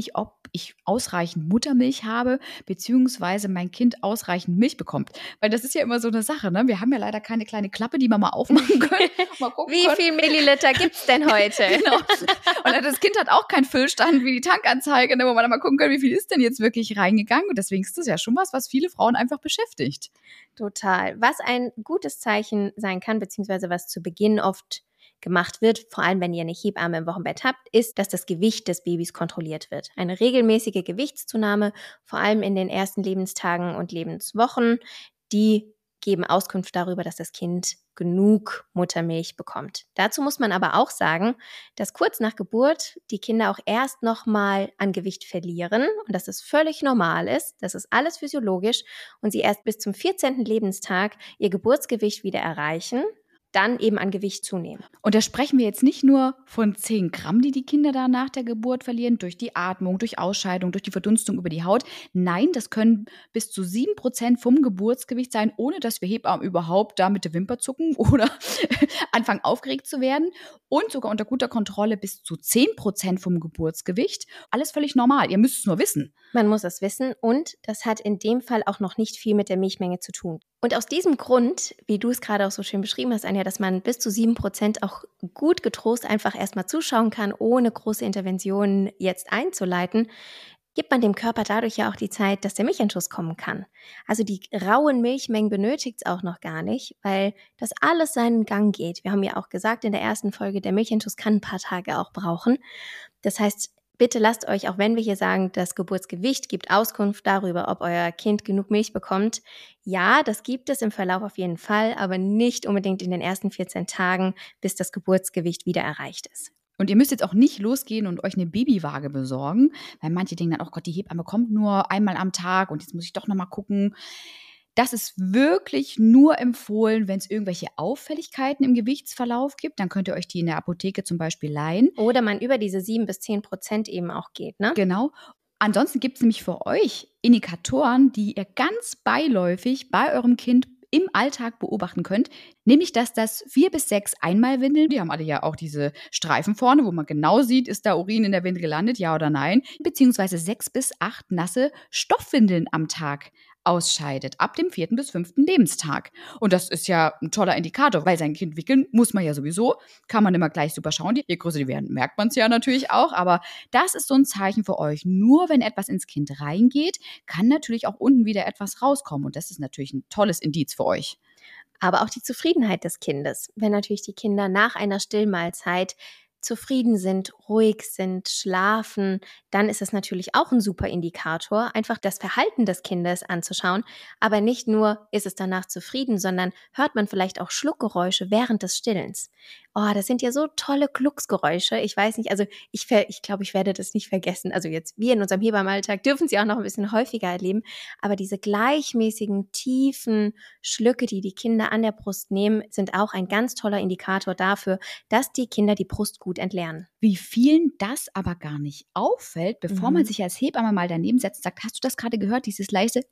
ich ausreichend Muttermilch habe, beziehungsweise mein Kind ausreichend Milch bekommt. Weil das ist ja immer so eine Sache, ne? Wir haben ja leider keine kleine Klappe, die wir mal aufmachen können. Mal gucken Wie können. viel Milliliter gibt's denn heute? Genau. Und das Kind hat auch keinen Füllstand wie die Tankanzeige, ne, wo man dann mal gucken kann, wie viel ist denn jetzt wirklich reingegangen. Und deswegen ist das ja schon was, was viele Frauen einfach beschäftigt. Total. Was ein gutes Zeichen sein kann, beziehungsweise was zu Beginn oft gemacht wird, vor allem wenn ihr eine Hebamme im Wochenbett habt, ist, dass das Gewicht des Babys kontrolliert wird. Eine regelmäßige Gewichtszunahme, vor allem in den ersten Lebenstagen und Lebenswochen, die geben Auskunft darüber, dass das Kind genug Muttermilch bekommt. Dazu muss man aber auch sagen, dass kurz nach Geburt die Kinder auch erst nochmal an Gewicht verlieren und dass es völlig normal ist, das ist alles physiologisch und sie erst bis zum vierzehnten Lebenstag ihr Geburtsgewicht wieder erreichen, dann eben an Gewicht zunehmen. Und da sprechen wir jetzt nicht nur von zehn Gramm, die die Kinder da nach der Geburt verlieren, durch die Atmung, durch Ausscheidung, durch die Verdunstung über die Haut. Nein, das können bis zu sieben Prozent vom Geburtsgewicht sein, ohne dass wir Hebammen überhaupt da mit der Wimper zucken oder anfangen aufgeregt zu werden. Und sogar unter guter Kontrolle bis zu zehn Prozent vom Geburtsgewicht. Alles völlig normal, ihr müsst es nur wissen. Man muss es wissen und das hat in dem Fall auch noch nicht viel mit der Milchmenge zu tun. Und aus diesem Grund, wie du es gerade auch so schön beschrieben hast, Anja, dass man bis zu sieben Prozent auch gut getrost einfach erstmal zuschauen kann, ohne große Interventionen jetzt einzuleiten, gibt man dem Körper dadurch ja auch die Zeit, dass der Milcheinschuss kommen kann. Also die rauen Milchmengen benötigt es auch noch gar nicht, weil das alles seinen Gang geht. Wir haben ja auch gesagt in der ersten Folge, der Milcheinschuss kann ein paar Tage auch brauchen. Das heißt, bitte lasst euch, auch wenn wir hier sagen, das Geburtsgewicht gibt Auskunft darüber, ob euer Kind genug Milch bekommt. Ja, das gibt es im Verlauf auf jeden Fall, aber nicht unbedingt in den ersten vierzehn Tagen, bis das Geburtsgewicht wieder erreicht ist. Und ihr müsst jetzt auch nicht losgehen und euch eine Babywaage besorgen, weil manche denken dann, oh Gott, die Hebamme kommt nur einmal am Tag und jetzt muss ich doch nochmal gucken. Das ist wirklich nur empfohlen, wenn es irgendwelche Auffälligkeiten im Gewichtsverlauf gibt. Dann könnt ihr euch die in der Apotheke zum Beispiel leihen. Oder man über diese sieben bis zehn Prozent eben auch geht, ne? Genau. Ansonsten gibt es nämlich für euch Indikatoren, die ihr ganz beiläufig bei eurem Kind im Alltag beobachten könnt, nämlich dass das vier bis sechs Einmalwindeln, die haben alle ja auch diese Streifen vorne, wo man genau sieht, ist da Urin in der Windel gelandet, ja oder nein, beziehungsweise sechs bis acht nasse Stoffwindeln am Tag ausscheidet, ab dem vierten bis fünften Lebenstag. Und das ist ja ein toller Indikator, weil sein Kind wickeln muss man ja sowieso, kann man immer gleich super schauen. Je größer die werden, merkt man es ja natürlich auch, aber das ist so ein Zeichen für euch. Nur wenn etwas ins Kind reingeht, kann natürlich auch unten wieder etwas rauskommen und das ist natürlich ein tolles Indiz für euch. Aber auch die Zufriedenheit des Kindes. Wenn natürlich die Kinder nach einer Stillmahlzeit zufrieden sind, ruhig sind, schlafen, dann ist es natürlich auch ein super Indikator, einfach das Verhalten des Kindes anzuschauen. Aber nicht nur ist es danach zufrieden, sondern hört man vielleicht auch Schluckgeräusche während des Stillens. Oh, das sind ja so tolle Glucksgeräusche. Ich weiß nicht, also ich, ver- ich glaube, ich werde das nicht vergessen. Also jetzt, wir in unserem Hebammenalltag dürfen sie auch noch ein bisschen häufiger erleben. Aber diese gleichmäßigen, tiefen Schlücke, die die Kinder an der Brust nehmen, sind auch ein ganz toller Indikator dafür, dass die Kinder die Brust gut entlernen. Wie vielen das aber gar nicht auffällt, bevor Mhm. man sich als Hebamme mal daneben setzt und sagt, hast du das gerade gehört, dieses leise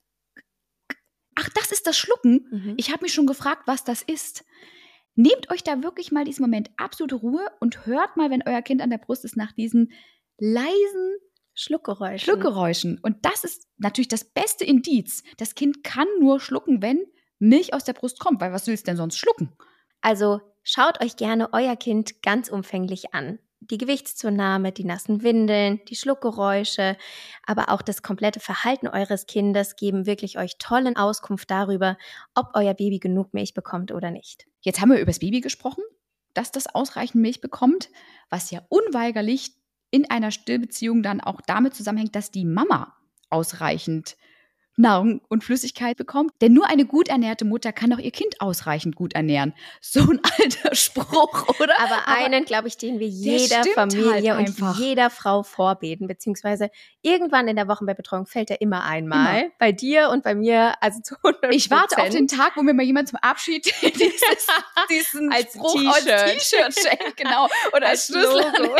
Ach, das ist das Schlucken? Mhm. Ich habe mich schon gefragt, was das ist. Nehmt euch da wirklich mal diesen Moment absolute Ruhe und hört mal, wenn euer Kind an der Brust ist, nach diesen leisen Schluckgeräusche. Schluckgeräuschen. Und das ist natürlich das beste Indiz. Das Kind kann nur schlucken, wenn Milch aus der Brust kommt, weil was willst du denn sonst schlucken? Also schaut euch gerne euer Kind ganz umfänglich an. Die Gewichtszunahme, die nassen Windeln, die Schluckgeräusche, aber auch das komplette Verhalten eures Kindes geben wirklich euch tollen Auskunft darüber, ob euer Baby genug Milch bekommt oder nicht. Jetzt haben wir über das Baby gesprochen, dass das ausreichend Milch bekommt, was ja unweigerlich in einer Stillbeziehung dann auch damit zusammenhängt, dass die Mama ausreichend Nahrung und Flüssigkeit bekommt. Denn nur eine gut ernährte Mutter kann auch ihr Kind ausreichend gut ernähren. So ein alter Spruch, oder? Aber einen, glaube ich, den wir jeder stimmt Familie halt einfach. und jeder Frau vorbeten, beziehungsweise irgendwann in der Wochenbettbetreuung fällt er immer einmal. Immer. Bei dir und bei mir, also zu hundert Prozent. Ich warte auf den Tag, wo mir mal jemand zum Abschied dieses, diesen Als Spruch T-Shirt. als T-Shirt schenkt, genau. Oder als, Als Schlüssel. Logo.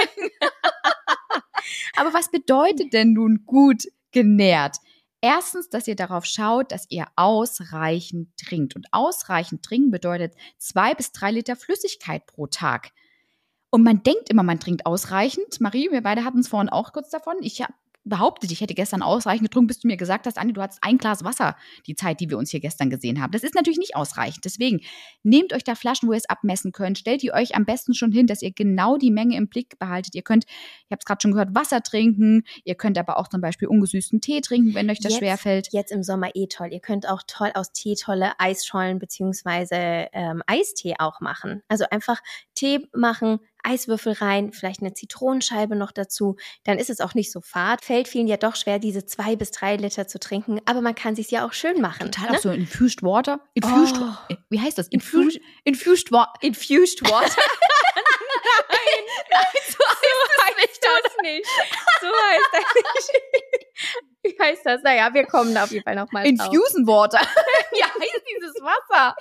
Aber was bedeutet denn nun gut genährt? Erstens, dass ihr darauf schaut, dass ihr ausreichend trinkt. Und ausreichend trinken bedeutet zwei bis drei Liter Flüssigkeit pro Tag. Und man denkt immer, man trinkt ausreichend. Marie, wir beide hatten es vorhin auch kurz davon. Ich habe behauptet, ich hätte gestern ausreichend getrunken, bis du mir gesagt hast, Andi, du hattest ein Glas Wasser die Zeit, die wir uns hier gestern gesehen haben. Das ist natürlich nicht ausreichend. Deswegen nehmt euch da Flaschen, wo ihr es abmessen könnt. Stellt die euch am besten schon hin, dass ihr genau die Menge im Blick behaltet. Ihr könnt, ich habe es gerade schon gehört, Wasser trinken. Ihr könnt aber auch zum Beispiel ungesüßten Tee trinken, wenn euch das Jetzt- schwerfällt. Jetzt im Sommer eh toll. Ihr könnt auch toll aus Tee tolle Eisschollen beziehungsweise ähm, Eistee auch machen. Also einfach Tee machen, Eiswürfel rein, vielleicht eine Zitronenscheibe noch dazu. Dann ist es auch nicht so fad. Fällt vielen ja doch schwer, diese zwei bis drei Liter zu trinken. Aber man kann sich ja auch schön machen. Total ne? auch so Infused Water. Infused, Oh. äh, wie heißt das? Infused, Infused Water. Infused Water. So heißt das nicht. So heißt das nicht. Wie heißt das? Naja, wir kommen da auf jeden Fall nochmal drauf. Infusion Water. Wie heißt dieses Wasser?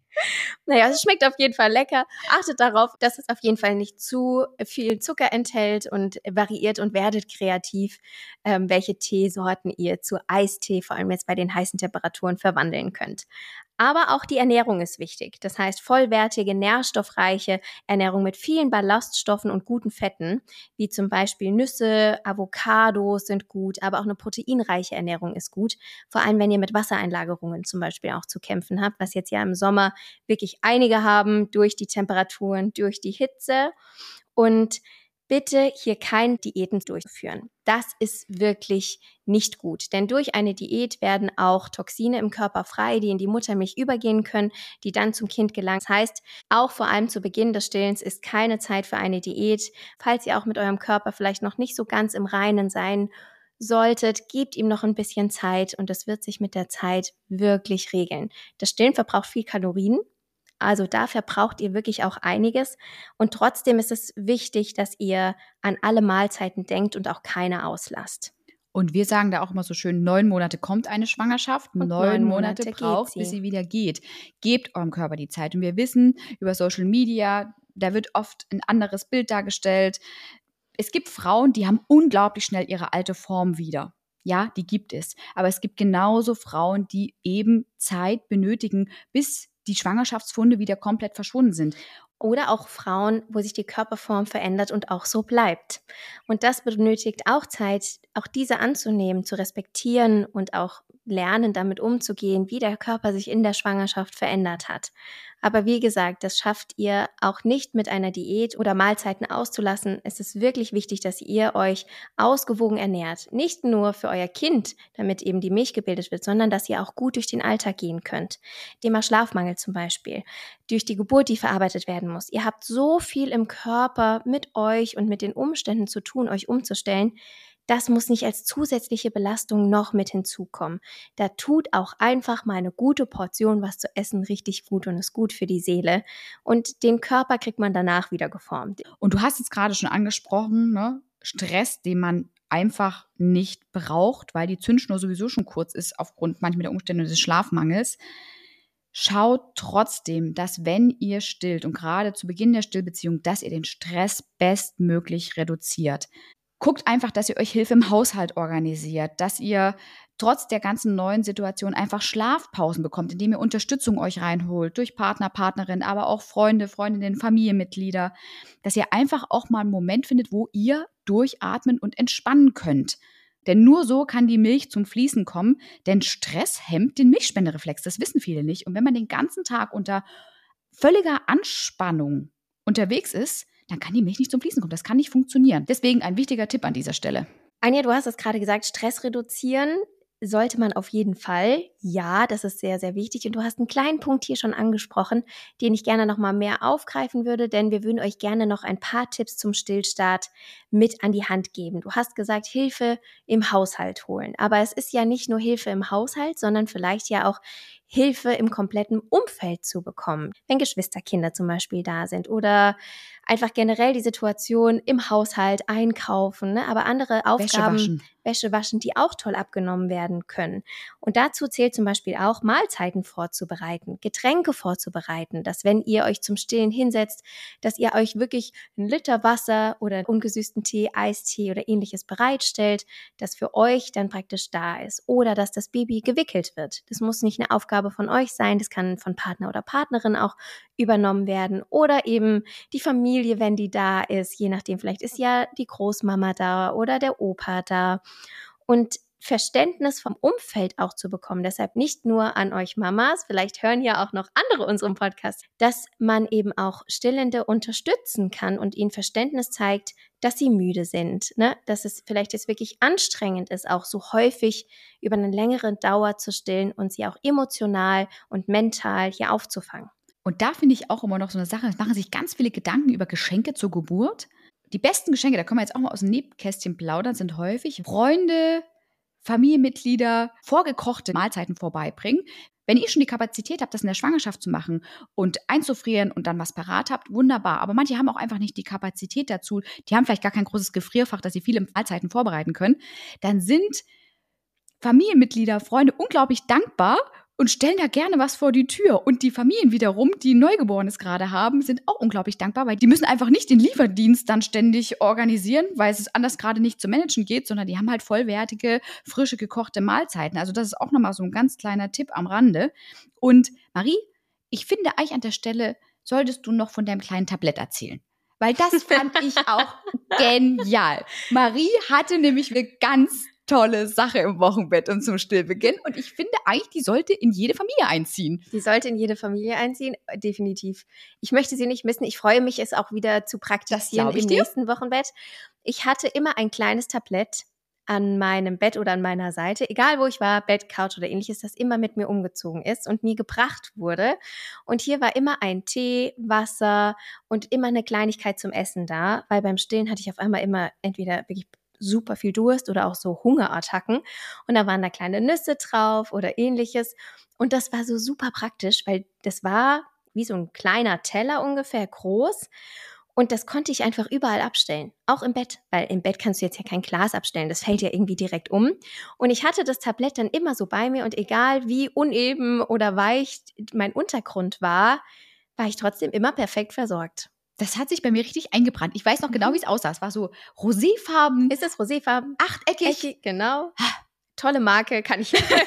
Naja, es schmeckt auf jeden Fall lecker. Achtet darauf, dass es auf jeden Fall nicht zu viel Zucker enthält und variiert und werdet kreativ, ähm, welche Teesorten ihr zu Eistee, vor allem jetzt bei den heißen Temperaturen, verwandeln könnt. Aber auch die Ernährung ist wichtig. Das heißt, vollwertige, nährstoffreiche Ernährung mit vielen Ballaststoffen und guten Fetten, wie zum Beispiel Nüsse, Avocados sind gut, aber auch eine proteinreiche Ernährung ist gut. Vor allem, wenn ihr mit Wassereinlagerungen zum Beispiel auch zu kämpfen habt, was jetzt ja im Sommer wirklich einige haben durch die Temperaturen, durch die Hitze. Und bitte hier keine Diäten durchführen. Das ist wirklich nicht gut, denn durch eine Diät werden auch Toxine im Körper frei, die in die Muttermilch übergehen können, die dann zum Kind gelangen. Das heißt, auch vor allem zu Beginn des Stillens ist keine Zeit für eine Diät. Falls ihr auch mit eurem Körper vielleicht noch nicht so ganz im Reinen sein solltet, gebt ihm noch ein bisschen Zeit und das wird sich mit der Zeit wirklich regeln. Das Stillen verbraucht viel Kalorien. Also da verbraucht ihr wirklich auch einiges und trotzdem ist es wichtig, dass ihr an alle Mahlzeiten denkt und auch keine auslasst. Und wir sagen da auch immer so schön, neun Monate kommt eine Schwangerschaft, Und neun, neun Monate, Monate braucht, geht sie. bis sie wieder geht. Gebt eurem Körper die Zeit. Und wir wissen über Social Media, da wird oft ein anderes Bild dargestellt. Es gibt Frauen, die haben unglaublich schnell ihre alte Form wieder. Ja, die gibt es. Aber es gibt genauso Frauen, die eben Zeit benötigen, bis die Schwangerschaftsfunde wieder komplett verschwunden sind. Oder auch Frauen, wo sich die Körperform verändert und auch so bleibt. Und das benötigt auch Zeit, auch diese anzunehmen, zu respektieren und auch lernen, damit umzugehen, wie der Körper sich in der Schwangerschaft verändert hat. Aber wie gesagt, das schafft ihr auch nicht mit einer Diät oder Mahlzeiten auszulassen. Es ist wirklich wichtig, dass ihr euch ausgewogen ernährt. Nicht nur für euer Kind, damit eben die Milch gebildet wird, sondern dass ihr auch gut durch den Alltag gehen könnt. Thema Schlafmangel zum Beispiel. Durch die Geburt, die verarbeitet werden muss. Ihr habt so viel im Körper mit euch und mit den Umständen zu tun, euch umzustellen. Das muss nicht als zusätzliche Belastung noch mit hinzukommen. Da tut auch einfach mal eine gute Portion was zu essen richtig gut und ist gut für die Seele. Und den Körper kriegt man danach wieder geformt. Und du hast es gerade schon angesprochen, ne? Stress, den man einfach nicht braucht, weil die Zündschnur sowieso schon kurz ist aufgrund manchmal der Umstände des Schlafmangels. Schaut trotzdem, dass wenn ihr stillt und gerade zu Beginn der Stillbeziehung, dass ihr den Stress bestmöglich reduziert. Guckt einfach, dass ihr euch Hilfe im Haushalt organisiert, dass ihr trotz der ganzen neuen Situation einfach Schlafpausen bekommt, indem ihr Unterstützung euch reinholt, durch Partner, Partnerin, aber auch Freunde, Freundinnen, Familienmitglieder, dass ihr einfach auch mal einen Moment findet, wo ihr durchatmen und entspannen könnt. Denn nur so kann die Milch zum Fließen kommen, denn Stress hemmt den Milchspendereflex, das wissen viele nicht. Und wenn man den ganzen Tag unter völliger Anspannung unterwegs ist, dann kann die Milch nicht zum Fließen kommen. Das kann nicht funktionieren. Deswegen ein wichtiger Tipp an dieser Stelle. Anja, du hast es gerade gesagt, Stress reduzieren sollte man auf jeden Fall. Ja, das ist sehr, sehr wichtig. Und du hast einen kleinen Punkt hier schon angesprochen, den ich gerne noch mal mehr aufgreifen würde, denn wir würden euch gerne noch ein paar Tipps zum Stillstart mit an die Hand geben. Du hast gesagt, Hilfe im Haushalt holen. Aber es ist ja nicht nur Hilfe im Haushalt, sondern vielleicht ja auch Hilfe im kompletten Umfeld zu bekommen. Wenn Geschwisterkinder zum Beispiel da sind oder einfach generell die Situation im Haushalt einkaufen, ne? Aber andere Aufgaben, Wäsche waschen. Wäsche waschen, die auch toll abgenommen werden können. Und dazu zählt empfehle zum Beispiel auch, Mahlzeiten vorzubereiten, Getränke vorzubereiten, dass wenn ihr euch zum Stillen hinsetzt, dass ihr euch wirklich einen Liter Wasser oder ungesüßten Tee, Eistee oder ähnliches bereitstellt, das für euch dann praktisch da ist. Oder dass das Baby gewickelt wird. Das muss nicht eine Aufgabe von euch sein, das kann von Partner oder Partnerin auch übernommen werden. Oder eben die Familie, wenn die da ist, je nachdem, vielleicht ist ja die Großmama da oder der Opa da. Und Verständnis vom Umfeld auch zu bekommen. Deshalb nicht nur an euch Mamas, vielleicht hören ja auch noch andere unseren Podcast, dass man eben auch Stillende unterstützen kann und ihnen Verständnis zeigt, dass sie müde sind, ne? Dass es vielleicht jetzt wirklich anstrengend ist, auch so häufig über eine längere Dauer zu stillen und sie auch emotional und mental hier aufzufangen. Und da finde ich auch immer noch so eine Sache, es machen sich ganz viele Gedanken über Geschenke zur Geburt. Die besten Geschenke, da können wir jetzt auch mal aus dem Nähkästchen plaudern, sind häufig Freunde, Familienmitglieder, vorgekochte Mahlzeiten vorbeibringen. Wenn ihr schon die Kapazität habt, das in der Schwangerschaft zu machen und einzufrieren und dann was parat habt, wunderbar. Aber manche haben auch einfach nicht die Kapazität dazu. Die haben vielleicht gar kein großes Gefrierfach, dass sie viele Mahlzeiten vorbereiten können. Dann sind Familienmitglieder, Freunde unglaublich dankbar und stellen da gerne was vor die Tür. Und die Familien wiederum, die ein Neugeborenes gerade haben, sind auch unglaublich dankbar, weil die müssen einfach nicht den Lieferdienst dann ständig organisieren, weil es anders gerade nicht zu managen geht, sondern die haben halt vollwertige, frische, gekochte Mahlzeiten. Also das ist auch nochmal so ein ganz kleiner Tipp am Rande. Und Marie, ich finde eigentlich an der Stelle, solltest du noch von deinem kleinen Tablett erzählen. Weil das fand ich auch genial. Marie hatte nämlich eine ganz tolle Sache im Wochenbett und zum Stillbeginn. Und ich finde eigentlich, die sollte in jede Familie einziehen. Die sollte in jede Familie einziehen, definitiv. Ich möchte sie nicht missen. Ich freue mich, es auch wieder zu praktizieren im dir. nächsten Wochenbett. Ich hatte immer ein kleines Tablett an meinem Bett oder an meiner Seite, egal wo ich war, Bett, Couch oder ähnliches, das immer mit mir umgezogen ist und mir gebracht wurde. Und hier war immer ein Tee, Wasser und immer eine Kleinigkeit zum Essen da, weil beim Stillen hatte ich auf einmal immer entweder wirklich super viel Durst oder auch so Hungerattacken. Und da waren da kleine Nüsse drauf oder ähnliches. Und das war so super praktisch, weil das war wie so ein kleiner Teller ungefähr groß. Und das konnte ich einfach überall abstellen, auch im Bett, weil im Bett kannst du jetzt ja kein Glas abstellen, das fällt ja irgendwie direkt um. Und ich hatte das Tablett dann immer so bei mir und egal wie uneben oder weich mein Untergrund war, war ich trotzdem immer perfekt versorgt. Das hat sich bei mir richtig eingebrannt. Ich weiß noch genau, wie es aussah. Es war so roséfarben. Ist es roséfarben? Achteckig. Eckig, genau. Tolle Marke, kann ich empfehlen.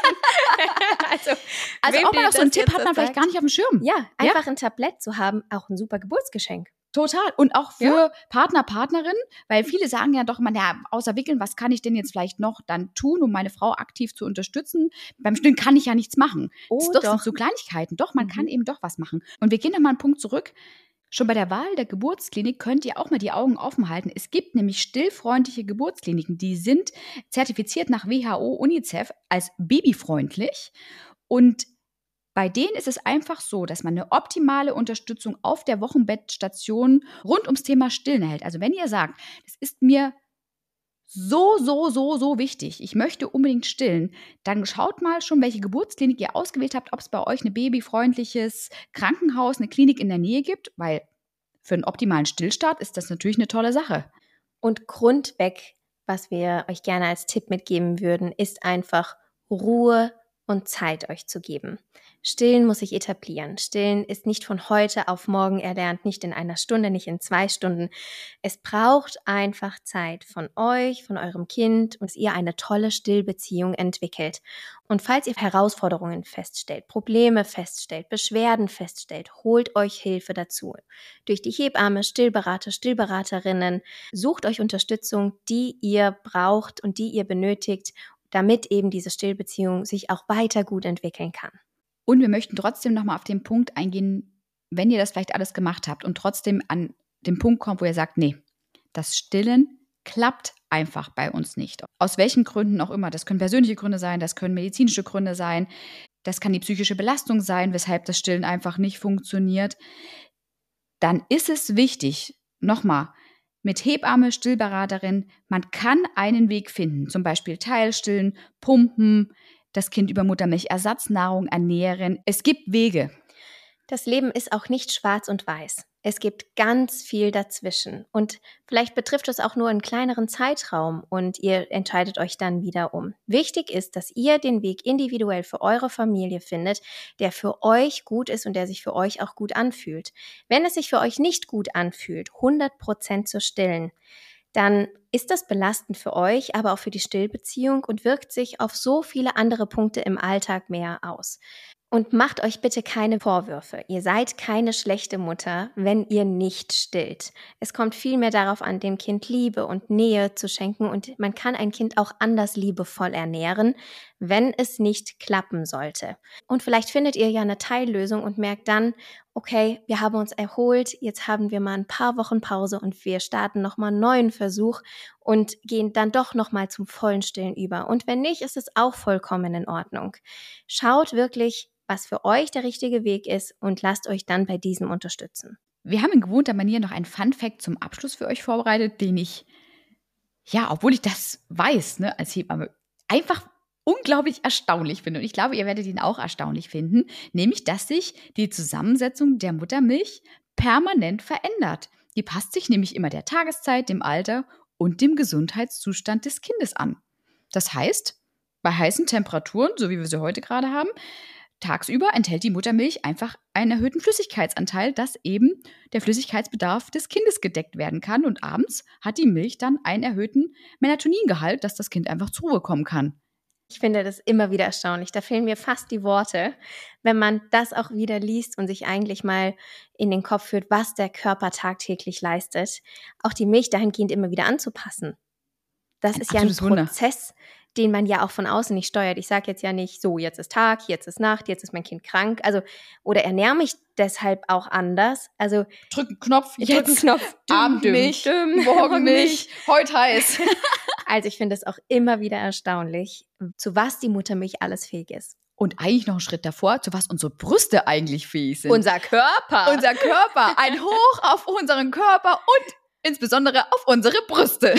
also, also auch mal noch so einen Tipp hat man vielleicht sagt, gar nicht auf dem Schirm. Ja, einfach ja? ein Tablett zu haben, auch ein super Geburtsgeschenk. Total. Und auch für ja. Partner, Partnerin, weil viele sagen ja doch immer, ja, außer Wickeln, was kann ich denn jetzt vielleicht noch dann tun, um meine Frau aktiv zu unterstützen? Beim Stillen kann ich ja nichts machen. Oh, das doch, doch. sind so Kleinigkeiten. Doch, man mhm. kann eben doch was machen. Und wir gehen nochmal einen Punkt zurück. Schon bei der Wahl der Geburtsklinik könnt ihr auch mal die Augen offen halten. Es gibt nämlich stillfreundliche Geburtskliniken, die sind zertifiziert nach W H O, UNICEF als babyfreundlich. Und bei denen ist es einfach so, dass man eine optimale Unterstützung auf der Wochenbettstation rund ums Thema Stillen erhält. Also wenn ihr sagt, das ist mir so, so, so, so wichtig, ich möchte unbedingt stillen, dann schaut mal schon, welche Geburtsklinik ihr ausgewählt habt, ob es bei euch ein babyfreundliches Krankenhaus, eine Klinik in der Nähe gibt, weil für einen optimalen Stillstart ist das natürlich eine tolle Sache. Und grundweg, was wir euch gerne als Tipp mitgeben würden, ist einfach Ruhe und Zeit euch zu geben. Stillen muss sich etablieren. Stillen ist nicht von heute auf morgen erlernt, nicht in einer Stunde, nicht in zwei Stunden. Es braucht einfach Zeit von euch, von eurem Kind und dass ihr eine tolle Stillbeziehung entwickelt. Und falls ihr Herausforderungen feststellt, Probleme feststellt, Beschwerden feststellt, holt euch Hilfe dazu. Durch die Hebamme, Stillberater, Stillberaterinnen, sucht euch Unterstützung, die ihr braucht und die ihr benötigt, damit eben diese Stillbeziehung sich auch weiter gut entwickeln kann. Und wir möchten trotzdem nochmal auf den Punkt eingehen, wenn ihr das vielleicht alles gemacht habt und trotzdem an den Punkt kommt, wo ihr sagt, nee, das Stillen klappt einfach bei uns nicht. Aus welchen Gründen auch immer. Das können persönliche Gründe sein, das können medizinische Gründe sein, das kann die psychische Belastung sein, weshalb das Stillen einfach nicht funktioniert. Dann ist es wichtig, nochmal, mit Hebamme, Stillberaterin, man kann einen Weg finden, zum Beispiel Teilstillen, Pumpen, das Kind über Muttermilchersatznahrung ernähren. Es gibt Wege. Das Leben ist auch nicht schwarz und weiß. Es gibt ganz viel dazwischen und vielleicht betrifft es auch nur einen kleineren Zeitraum und ihr entscheidet euch dann wieder um. Wichtig ist, dass ihr den Weg individuell für eure Familie findet, der für euch gut ist und der sich für euch auch gut anfühlt. Wenn es sich für euch nicht gut anfühlt, hundert Prozent zu stillen, dann ist das belastend für euch, aber auch für die Stillbeziehung und wirkt sich auf so viele andere Punkte im Alltag mehr aus. Und macht euch bitte keine Vorwürfe. Ihr seid keine schlechte Mutter, wenn ihr nicht stillt. Es kommt vielmehr darauf an, dem Kind Liebe und Nähe zu schenken und man kann ein Kind auch anders liebevoll ernähren, wenn es nicht klappen sollte. Und vielleicht findet ihr ja eine Teillösung und merkt dann, okay, wir haben uns erholt, jetzt haben wir mal ein paar Wochen Pause und wir starten nochmal einen neuen Versuch und gehen dann doch nochmal zum vollen Stillen über. Und wenn nicht, ist es auch vollkommen in Ordnung. Schaut wirklich, was für euch der richtige Weg ist und lasst euch dann bei diesem unterstützen. Wir haben in gewohnter Manier noch einen Fun-Fact zum Abschluss für euch vorbereitet, den ich, ja, obwohl ich das weiß, ne, als Hebamme, einfach unglaublich erstaunlich finde. Und ich glaube, ihr werdet ihn auch erstaunlich finden, nämlich, dass sich die Zusammensetzung der Muttermilch permanent verändert. Die passt sich nämlich immer der Tageszeit, dem Alter und dem Gesundheitszustand des Kindes an. Das heißt, bei heißen Temperaturen, so wie wir sie heute gerade haben, tagsüber enthält die Muttermilch einfach einen erhöhten Flüssigkeitsanteil, dass eben der Flüssigkeitsbedarf des Kindes gedeckt werden kann. Und abends hat die Milch dann einen erhöhten Melatoningehalt, dass das Kind einfach zur Ruhe kommen kann. Ich finde das immer wieder erstaunlich. Da fehlen mir fast die Worte, wenn man das auch wieder liest und sich eigentlich mal in den Kopf führt, was der Körper tagtäglich leistet. Auch die Milch dahingehend immer wieder anzupassen. Das Ein ist ja ein absolutes Wunder. Prozess, den man ja auch von außen nicht steuert. Ich sage jetzt ja nicht, so, jetzt ist Tag, jetzt ist Nacht, jetzt ist mein Kind krank. Also, oder ernähre mich deshalb auch anders. Also, Drücken Knopf, drücken jetzt Knopf, Abendmilch, düm, düm, morgen Milch, heute heiß. Also, ich finde es auch immer wieder erstaunlich, zu was die Muttermilch alles fähig ist. Und eigentlich noch einen Schritt davor, zu was unsere Brüste eigentlich fähig sind. Unser Körper. Unser Körper. Ein Hoch auf unseren Körper und insbesondere auf unsere Brüste.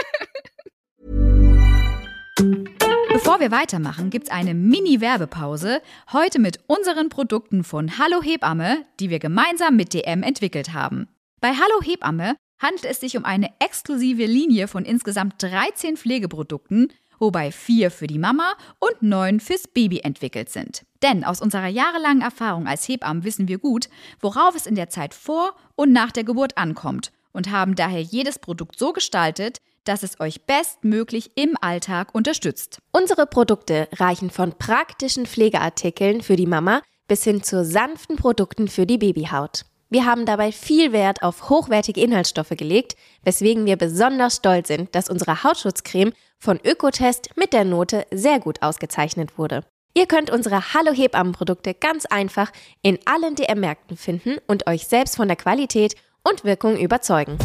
Bevor wir weitermachen, gibt's eine Mini-Werbepause. Heute mit unseren Produkten von Hallo Hebamme, die wir gemeinsam mit D M entwickelt haben. Bei Hallo Hebamme handelt es sich um eine exklusive Linie von insgesamt dreizehn Pflegeprodukten, wobei vier für die Mama und neun fürs Baby entwickelt sind. Denn aus unserer jahrelangen Erfahrung als Hebammen wissen wir gut, worauf es in der Zeit vor und nach der Geburt ankommt und haben daher jedes Produkt so gestaltet, dass es euch bestmöglich im Alltag unterstützt. Unsere Produkte reichen von praktischen Pflegeartikeln für die Mama bis hin zu sanften Produkten für die Babyhaut. Wir haben dabei viel Wert auf hochwertige Inhaltsstoffe gelegt, weswegen wir besonders stolz sind, dass unsere Hautschutzcreme von Ökotest mit der Note sehr gut ausgezeichnet wurde. Ihr könnt unsere Hallo Hebammen-Produkte ganz einfach in allen D M-Märkten finden und euch selbst von der Qualität und Wirkung überzeugen.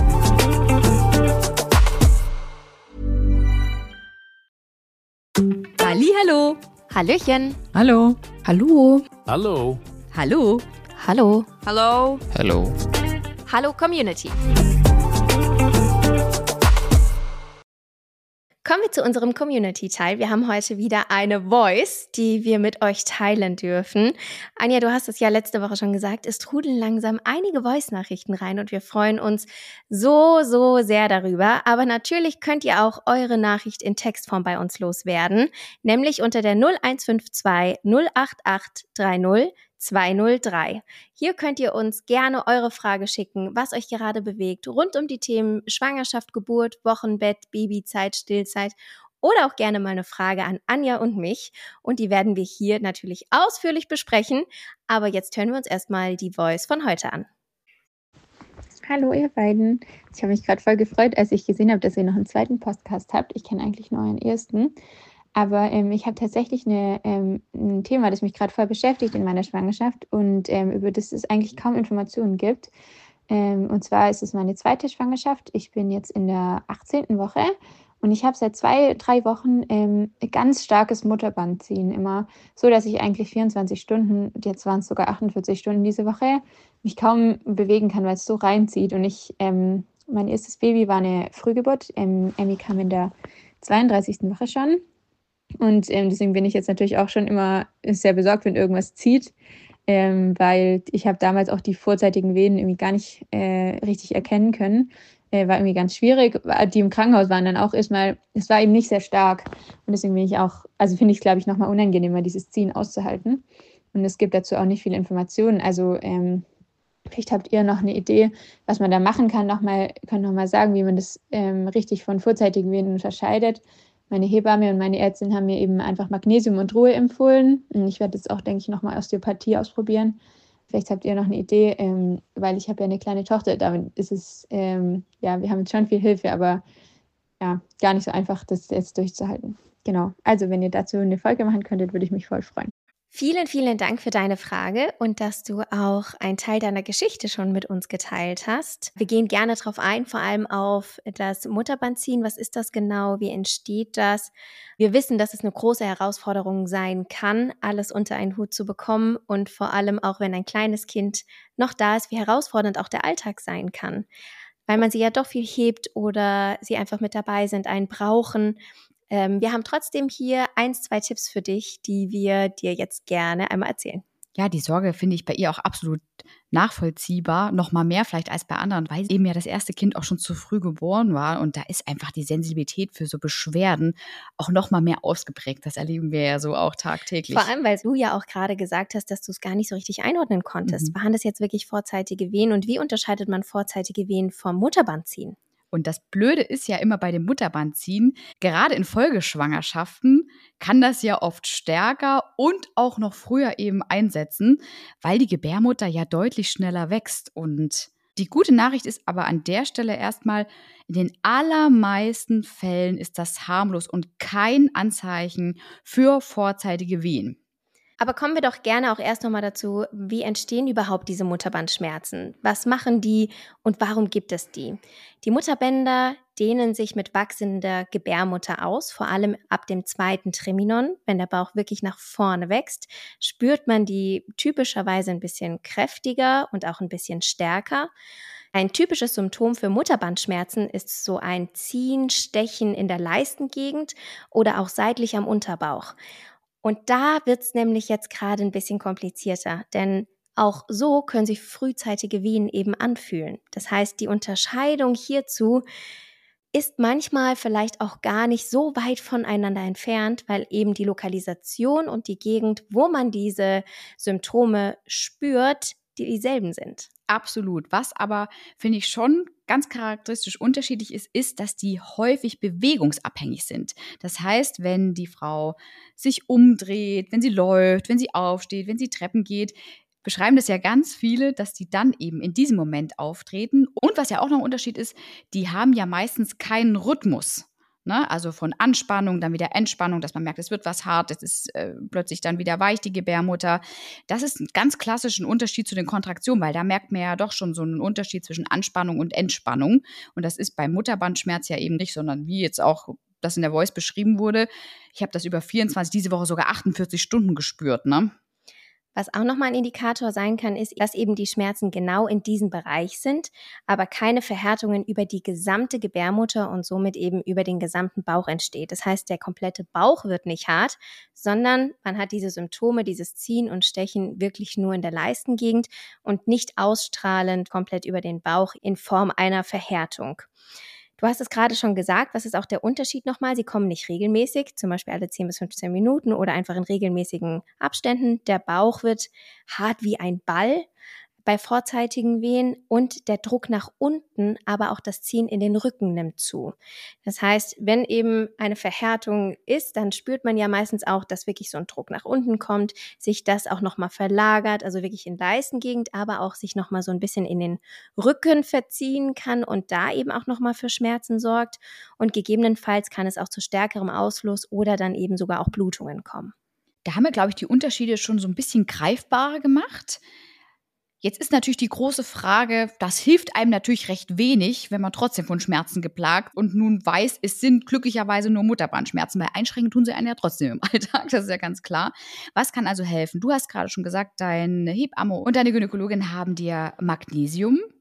Hallihallo! Hallöchen! Hallo. Hallo. Hallo. Hallo! Hallo! Hallo. Hallo. Hallo Community! Kommen wir zu unserem Community-Teil. Wir haben heute wieder eine Voice, die wir mit euch teilen dürfen. Anja, du hast es ja letzte Woche schon gesagt, es trudeln langsam einige Voice-Nachrichten rein und wir freuen uns so, so sehr darüber. Aber natürlich könnt ihr auch eure Nachricht in Textform bei uns loswerden, nämlich unter der null eins fünf zwei null acht acht drei null zwei null drei. Hier könnt ihr uns gerne eure Frage schicken, was euch gerade bewegt, rund um die Themen Schwangerschaft, Geburt, Wochenbett, Babyzeit, Stillzeit oder auch gerne mal eine Frage an Anja und mich. Und die werden wir hier natürlich ausführlich besprechen. Aber jetzt hören wir uns erstmal die Voice von heute an. Hallo ihr beiden. Ich habe mich gerade voll gefreut, als ich gesehen habe, dass ihr noch einen zweiten Podcast habt. Ich kenne eigentlich nur euren ersten. Aber ähm, ich habe tatsächlich eine, ähm, ein Thema, das mich gerade voll beschäftigt in meiner Schwangerschaft und ähm, über das es eigentlich kaum Informationen gibt. Ähm, und zwar ist es meine zweite Schwangerschaft. Ich bin jetzt in der achtzehnten Woche und ich habe seit zwei, drei Wochen ähm, ganz starkes Mutterbandziehen. Immer so, dass ich eigentlich vierundzwanzig Stunden, jetzt waren es sogar achtundvierzig Stunden diese Woche, mich kaum bewegen kann, weil es so reinzieht. Und ich, ähm, mein erstes Baby war eine Frühgeburt. Ähm, Emmy kam in der zweiunddreißigsten Woche schon. Und ähm, deswegen bin ich jetzt natürlich auch schon immer sehr besorgt, wenn irgendwas zieht. ähm, weil ich habe damals auch die vorzeitigen Wehen irgendwie gar nicht äh, richtig erkennen können. Äh, war irgendwie ganz schwierig. Die im Krankenhaus waren dann auch erstmal, es war eben nicht sehr stark. Und deswegen bin ich auch, also finde ich es, glaube ich, nochmal unangenehmer, dieses Ziehen auszuhalten. Und es gibt dazu auch nicht viele Informationen. Also ähm, vielleicht habt ihr noch eine Idee, was man da machen kann. Nochmal, könnt noch mal sagen, wie man das ähm, richtig von vorzeitigen Wehen unterscheidet. Meine Hebamme und meine Ärztin haben mir eben einfach Magnesium und Ruhe empfohlen. Und ich werde jetzt auch, denke ich, nochmal Osteopathie ausprobieren. Vielleicht habt ihr noch eine Idee, ähm, weil ich habe ja eine kleine Tochter. Damit ist es, ähm, ja, wir haben jetzt schon viel Hilfe, aber ja, gar nicht so einfach, das jetzt durchzuhalten. Genau. Also, wenn ihr dazu eine Folge machen könntet, würde ich mich voll freuen. Vielen, vielen Dank für deine Frage und dass du auch einen Teil deiner Geschichte schon mit uns geteilt hast. Wir gehen gerne darauf ein, vor allem auf das Mutterbandziehen. Was ist das genau? Wie entsteht das? Wir wissen, dass es eine große Herausforderung sein kann, alles unter einen Hut zu bekommen und vor allem auch, wenn ein kleines Kind noch da ist, wie herausfordernd auch der Alltag sein kann, weil man sie ja doch viel hebt oder sie einfach mit dabei sind, einen brauchen. Wir haben trotzdem hier eins, zwei Tipps für dich, die wir dir jetzt gerne einmal erzählen. Ja, die Sorge finde ich bei ihr auch absolut nachvollziehbar, noch mal mehr vielleicht als bei anderen, weil eben ja das erste Kind auch schon zu früh geboren war und da ist einfach die Sensibilität für so Beschwerden auch noch mal mehr ausgeprägt. Das erleben wir ja so auch tagtäglich. Vor allem, weil du ja auch gerade gesagt hast, dass du es gar nicht so richtig einordnen konntest. Mhm. Waren das jetzt wirklich vorzeitige Wehen und wie unterscheidet man vorzeitige Wehen vom Mutterbandziehen? Und das Blöde ist ja immer bei dem Mutterbandziehen, gerade in Folgeschwangerschaften kann das ja oft stärker und auch noch früher eben einsetzen, weil die Gebärmutter ja deutlich schneller wächst. Und die gute Nachricht ist aber an der Stelle erstmal, in den allermeisten Fällen ist das harmlos und kein Anzeichen für vorzeitige Wehen. Aber kommen wir doch gerne auch erst nochmal dazu, wie entstehen überhaupt diese Mutterbandschmerzen? Was machen die und warum gibt es die? Die Mutterbänder dehnen sich mit wachsender Gebärmutter aus, vor allem ab dem zweiten Triminon. Wenn der Bauch wirklich nach vorne wächst, spürt man die typischerweise ein bisschen kräftiger und auch ein bisschen stärker. Ein typisches Symptom für Mutterbandschmerzen ist so ein Ziehen, Stechen in der Leistengegend oder auch seitlich am Unterbauch. Und da wird's nämlich jetzt gerade ein bisschen komplizierter, denn auch so können sich frühzeitige Wehen eben anfühlen. Das heißt, die Unterscheidung hierzu ist manchmal vielleicht auch gar nicht so weit voneinander entfernt, weil eben die Lokalisation und die Gegend, wo man diese Symptome spürt, die dieselben sind. Absolut. Was aber, finde ich, schon ganz charakteristisch unterschiedlich ist, ist, dass die häufig bewegungsabhängig sind. Das heißt, wenn die Frau sich umdreht, wenn sie läuft, wenn sie aufsteht, wenn sie Treppen geht, beschreiben das ja ganz viele, dass die dann eben in diesem Moment auftreten. Und was ja auch noch ein Unterschied ist, die haben ja meistens keinen Rhythmus. Ne? Also von Anspannung, dann wieder Entspannung, dass man merkt, es wird was hart, es ist äh, plötzlich dann wieder weich, die Gebärmutter. Das ist ein ganz klassischer Unterschied zu den Kontraktionen, weil da merkt man ja doch schon so einen Unterschied zwischen Anspannung und Entspannung. Und das ist beim Mutterbandschmerz ja eben nicht, sondern wie jetzt auch das in der Voice beschrieben wurde. Ich habe das über vierundzwanzig, diese Woche sogar achtundvierzig Stunden gespürt, ne? Was auch nochmal ein Indikator sein kann, ist, dass eben die Schmerzen genau in diesem Bereich sind, aber keine Verhärtungen über die gesamte Gebärmutter und somit eben über den gesamten Bauch entsteht. Das heißt, der komplette Bauch wird nicht hart, sondern man hat diese Symptome, dieses Ziehen und Stechen wirklich nur in der Leistengegend und nicht ausstrahlend komplett über den Bauch in Form einer Verhärtung. Du hast es gerade schon gesagt, was ist auch der Unterschied nochmal? Sie kommen nicht regelmäßig, zum Beispiel alle zehn bis fünfzehn Minuten oder einfach in regelmäßigen Abständen. Der Bauch wird hart wie ein Ball bei vorzeitigen Wehen und der Druck nach unten, aber auch das Ziehen in den Rücken nimmt zu. Das heißt, wenn eben eine Verhärtung ist, dann spürt man ja meistens auch, dass wirklich so ein Druck nach unten kommt, sich das auch nochmal verlagert, also wirklich in Leistengegend, aber auch sich nochmal so ein bisschen in den Rücken verziehen kann und da eben auch nochmal für Schmerzen sorgt und gegebenenfalls kann es auch zu stärkerem Ausfluss oder dann eben sogar auch Blutungen kommen. Da haben wir, glaube ich, die Unterschiede schon so ein bisschen greifbarer gemacht. Jetzt ist natürlich die große Frage, das hilft einem natürlich recht wenig, wenn man trotzdem von Schmerzen geplagt und nun weiß, es sind glücklicherweise nur Mutterbandschmerzen, weil einschränken tun sie einen ja trotzdem im Alltag, das ist ja ganz klar. Was kann also helfen? Du hast gerade schon gesagt, deine Hebamme und deine Gynäkologin haben dir Magnesium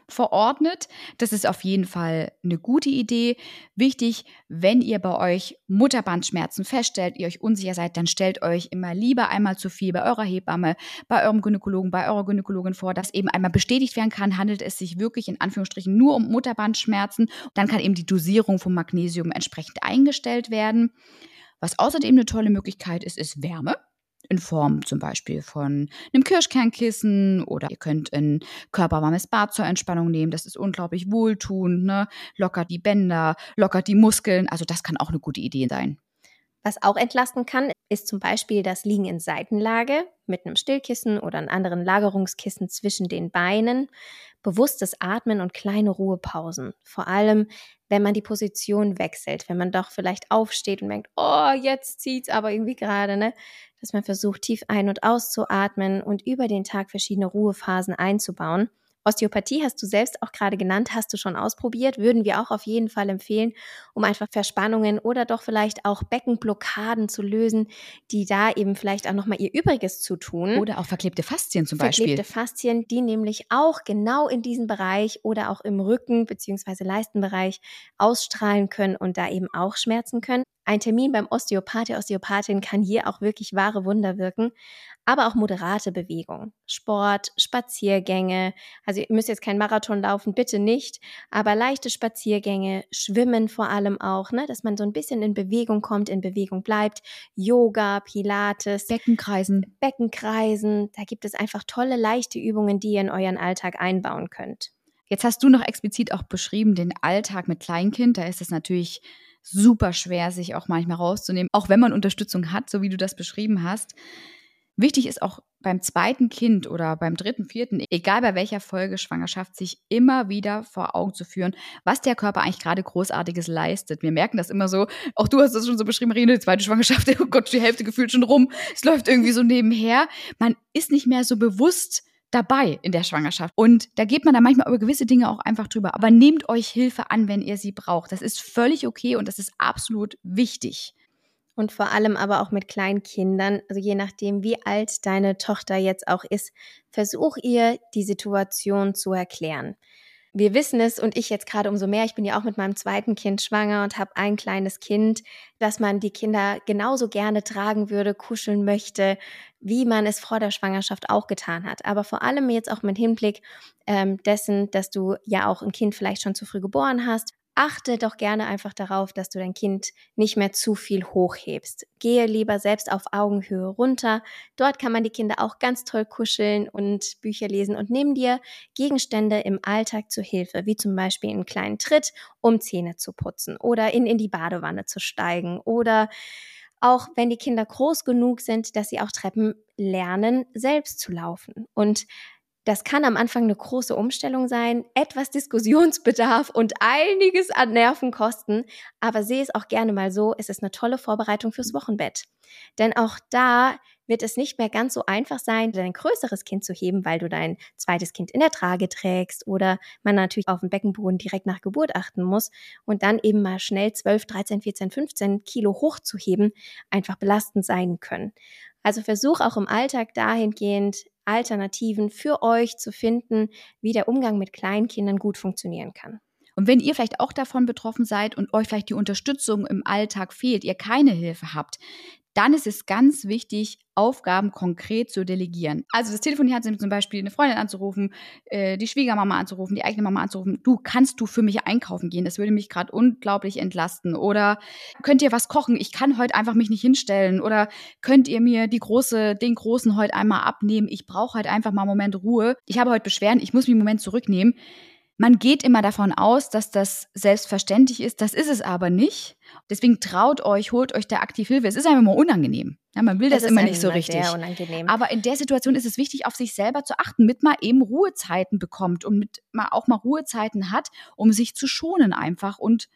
verordnet. Das ist auf jeden Fall eine gute Idee. Wichtig, wenn ihr bei euch Mutterbandschmerzen feststellt, ihr euch unsicher seid, dann stellt euch immer lieber einmal zu viel bei eurer Hebamme, bei eurem Gynäkologen, bei eurer Gynäkologin vor, dass eben einmal bestätigt werden kann, handelt es sich wirklich in Anführungsstrichen nur um Mutterbandschmerzen. Dann kann eben die Dosierung von Magnesium entsprechend eingestellt werden. Was außerdem eine tolle Möglichkeit ist, ist Wärme. In Form zum Beispiel von einem Kirschkernkissen oder ihr könnt ein körperwarmes Bad zur Entspannung nehmen. Das ist unglaublich wohltuend, ne? Lockert die Bänder, lockert die Muskeln. Also das kann auch eine gute Idee sein. Was auch entlasten kann, ist zum Beispiel das Liegen in Seitenlage mit einem Stillkissen oder einem anderen Lagerungskissen zwischen den Beinen. Bewusstes Atmen und kleine Ruhepausen. Vor allem, wenn man die Position wechselt, wenn man doch vielleicht aufsteht und denkt, oh, jetzt zieht's aber irgendwie gerade, ne? Dass man versucht, tief ein- und auszuatmen und über den Tag verschiedene Ruhephasen einzubauen. Osteopathie hast du selbst auch gerade genannt, hast du schon ausprobiert, würden wir auch auf jeden Fall empfehlen, um einfach Verspannungen oder doch vielleicht auch Beckenblockaden zu lösen, die da eben vielleicht auch nochmal ihr Übriges zu tun. Oder auch verklebte Faszien zum Beispiel. Verklebte Faszien, die nämlich auch genau in diesem Bereich oder auch im Rücken- bzw. Leistenbereich ausstrahlen können und da eben auch schmerzen können. Ein Termin beim Osteopath, der Osteopathin kann hier auch wirklich wahre Wunder wirken, aber auch moderate Bewegung, Sport, Spaziergänge, also ihr müsst jetzt keinen Marathon laufen, bitte nicht, aber leichte Spaziergänge, Schwimmen vor allem auch, ne, dass man so ein bisschen in Bewegung kommt, in Bewegung bleibt, Yoga, Pilates, Beckenkreisen. Beckenkreisen, da gibt es einfach tolle, leichte Übungen, die ihr in euren Alltag einbauen könnt. Jetzt hast du noch explizit auch beschrieben, den Alltag mit Kleinkind, da ist es natürlich super schwer, sich auch manchmal rauszunehmen, auch wenn man Unterstützung hat, so wie du das beschrieben hast. Wichtig ist auch beim zweiten Kind oder beim dritten, vierten, egal bei welcher Folgeschwangerschaft, sich immer wieder vor Augen zu führen, was der Körper eigentlich gerade Großartiges leistet. Wir merken das immer so, auch du hast das schon so beschrieben, Marina, die zweite Schwangerschaft, oh Gott, die Hälfte gefühlt schon rum, es läuft irgendwie so nebenher. Man ist nicht mehr so bewusst dabei in der Schwangerschaft. Und da geht man dann manchmal über gewisse Dinge auch einfach drüber. Aber nehmt euch Hilfe an, wenn ihr sie braucht. Das ist völlig okay und das ist absolut wichtig. Und vor allem aber auch mit kleinen Kindern, also je nachdem, wie alt deine Tochter jetzt auch ist, versuch ihr, die Situation zu erklären. Wir wissen es und ich jetzt gerade umso mehr, ich bin ja auch mit meinem zweiten Kind schwanger und habe ein kleines Kind, dass man die Kinder genauso gerne tragen würde, kuscheln möchte, wie man es vor der Schwangerschaft auch getan hat. Aber vor allem jetzt auch mit Hinblick ähm, dessen, dass du ja auch ein Kind vielleicht schon zu früh geboren hast, achte doch gerne einfach darauf, dass du dein Kind nicht mehr zu viel hochhebst. Gehe lieber selbst auf Augenhöhe runter. Dort kann man die Kinder auch ganz toll kuscheln und Bücher lesen und nimm dir Gegenstände im Alltag zur Hilfe, wie zum Beispiel einen kleinen Tritt, um Zähne zu putzen oder in, in die Badewanne zu steigen oder auch wenn die Kinder groß genug sind, dass sie auch Treppen lernen, selbst zu laufen. Und das kann am Anfang eine große Umstellung sein, etwas Diskussionsbedarf und einiges an Nerven kosten, aber sehe es auch gerne mal so, es ist eine tolle Vorbereitung fürs Wochenbett. Denn auch da wird es nicht mehr ganz so einfach sein, dein größeres Kind zu heben, weil du dein zweites Kind in der Trage trägst oder man natürlich auf den Beckenboden direkt nach Geburt achten muss und dann eben mal schnell zwölf, dreizehn, vierzehn, fünfzehn Kilo hochzuheben, einfach belastend sein können. Also versuch auch im Alltag dahingehend Alternativen für euch zu finden, wie der Umgang mit Kleinkindern gut funktionieren kann. Und wenn ihr vielleicht auch davon betroffen seid und euch vielleicht die Unterstützung im Alltag fehlt, ihr keine Hilfe habt, dann ist es ganz wichtig, Aufgaben konkret zu delegieren. Also das Telefon hier zum Beispiel eine Freundin anzurufen, äh, die Schwiegermama anzurufen, die eigene Mama anzurufen. Du, kannst du für mich einkaufen gehen? Das würde mich gerade unglaublich entlasten. Oder könnt ihr was kochen? Ich kann heute einfach mich nicht hinstellen. Oder könnt ihr mir die große, den Großen heute einmal abnehmen? Ich brauche halt einfach mal einen Moment Ruhe. Ich habe heute Beschwerden, ich muss mich einen Moment zurücknehmen. Man geht immer davon aus, dass das selbstverständlich ist. Das ist es aber nicht. Deswegen traut euch, holt euch da aktiv Hilfe. Es ist einfach immer unangenehm. Ja, man will das, das immer nicht so richtig. Sehr unangenehm. Aber in der Situation ist es wichtig, auf sich selber zu achten, damit man eben Ruhezeiten bekommt und mit man auch mal Ruhezeiten hat, um sich zu schonen einfach. Und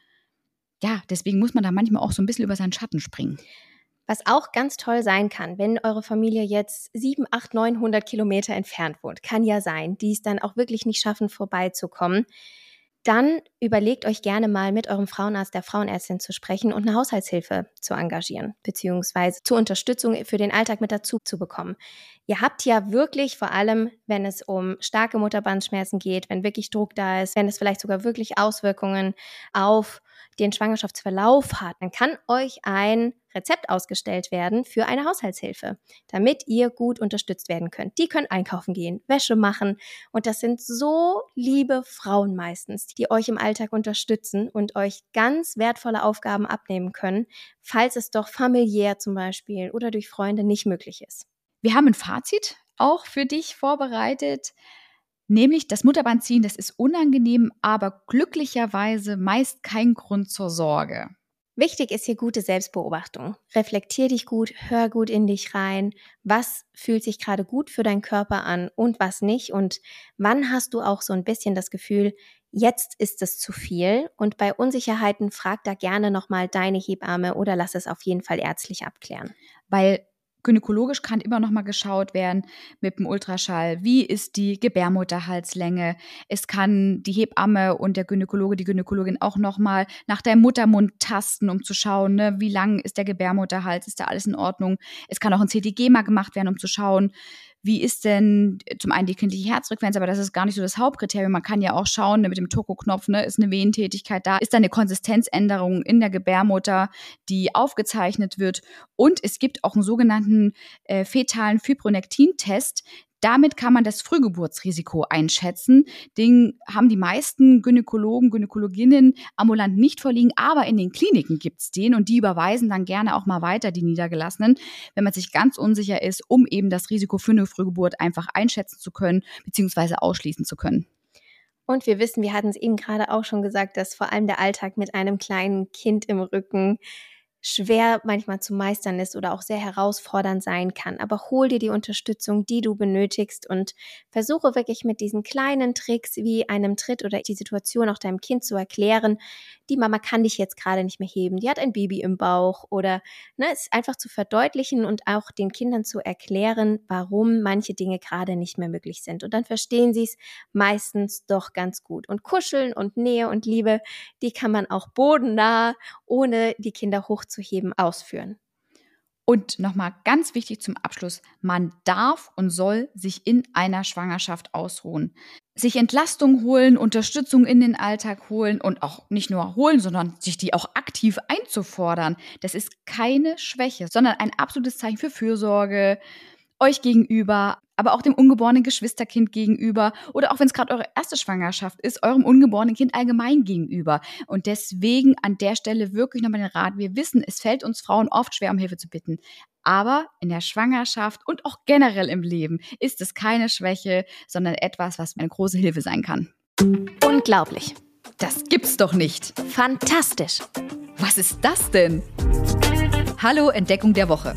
ja, deswegen muss man da manchmal auch so ein bisschen über seinen Schatten springen. Was auch ganz toll sein kann, wenn eure Familie jetzt sieben, acht, neunhundert Kilometer entfernt wohnt, kann ja sein, die es dann auch wirklich nicht schaffen, vorbeizukommen. dann überlegt euch gerne mal mit eurem Frauenarzt, der Frauenärztin zu sprechen und eine Haushaltshilfe zu engagieren, beziehungsweise zur Unterstützung für den Alltag mit dazu zu bekommen. Ihr habt ja wirklich, vor allem wenn es um starke Mutterbandschmerzen geht, wenn wirklich Druck da ist, wenn es vielleicht sogar wirklich Auswirkungen auf den Schwangerschaftsverlauf hat, dann kann euch ein Rezept ausgestellt werden für eine Haushaltshilfe, damit ihr gut unterstützt werden könnt. Die können einkaufen gehen, Wäsche machen und das sind so liebe Frauen meistens, die euch im Alltag unterstützen und euch ganz wertvolle Aufgaben abnehmen können, falls es doch familiär zum Beispiel oder durch Freunde nicht möglich ist. Wir haben ein Fazit auch für dich vorbereitet. Nämlich das Mutterbandziehen, das ist unangenehm, aber glücklicherweise meist kein Grund zur Sorge. Wichtig ist hier gute Selbstbeobachtung. Reflektier dich gut, hör gut in dich rein. Was fühlt sich gerade gut für deinen Körper an und was nicht? Und wann hast du auch so ein bisschen das Gefühl, jetzt ist es zu viel? Und bei Unsicherheiten frag da gerne nochmal deine Hebamme oder lass es auf jeden Fall ärztlich abklären. Weil gynäkologisch kann immer noch mal geschaut werden mit dem Ultraschall, wie ist die Gebärmutterhalslänge. Es kann die Hebamme und der Gynäkologe, die Gynäkologin auch noch mal nach deinem Muttermund tasten, um zu schauen, ne, wie lang ist der Gebärmutterhals, ist da alles in Ordnung. Es kann auch ein C T G mal gemacht werden, um zu schauen, wie ist denn zum einen die kindliche Herzfrequenz, aber das ist gar nicht so das Hauptkriterium. Man kann ja auch schauen, ne, mit dem Toko-Knopf, ne, ist eine Wehentätigkeit da, ist da eine Konsistenzänderung in der Gebärmutter, die aufgezeichnet wird. Und es gibt auch einen sogenannten äh, fetalen Fibronektin-Test. Damit kann man das Frühgeburtsrisiko einschätzen. Den haben die meisten Gynäkologen, Gynäkologinnen ambulant nicht vorliegen, aber in den Kliniken gibt's den und die überweisen dann gerne auch mal weiter, die Niedergelassenen, wenn man sich ganz unsicher ist, um eben das Risiko für eine Frühgeburt einfach einschätzen zu können, beziehungsweise ausschließen zu können. Und wir wissen, wir hatten es eben gerade auch schon gesagt, dass vor allem der Alltag mit einem kleinen Kind im Rücken schwer manchmal zu meistern ist oder auch sehr herausfordernd sein kann. Aber hol dir die Unterstützung, die du benötigst und versuche wirklich mit diesen kleinen Tricks wie einem Tritt oder die Situation auch deinem Kind zu erklären, die Mama kann dich jetzt gerade nicht mehr heben, die hat ein Baby im Bauch oder ne, es einfach zu verdeutlichen und auch den Kindern zu erklären, warum manche Dinge gerade nicht mehr möglich sind. Und dann verstehen sie es meistens doch ganz gut. Und Kuscheln und Nähe und Liebe, die kann man auch bodennah, ohne die Kinder hochzuheben, ausführen. Und nochmal ganz wichtig zum Abschluss, man darf und soll sich in einer Schwangerschaft ausruhen. Sich Entlastung holen, Unterstützung in den Alltag holen und auch nicht nur holen, sondern sich die auch aktiv einzufordern. Das ist keine Schwäche, sondern ein absolutes Zeichen für Fürsorge, euch gegenüber, aber auch dem ungeborenen Geschwisterkind gegenüber oder auch wenn es gerade eure erste Schwangerschaft ist, eurem ungeborenen Kind allgemein gegenüber. Und deswegen an der Stelle wirklich nochmal den Rat. Wir wissen, es fällt uns Frauen oft schwer, um Hilfe zu bitten. Aber in der Schwangerschaft und auch generell im Leben ist es keine Schwäche, sondern etwas, was eine große Hilfe sein kann. Unglaublich. Das gibt's doch nicht. Fantastisch. Was ist das denn? Hallo, Entdeckung der Woche.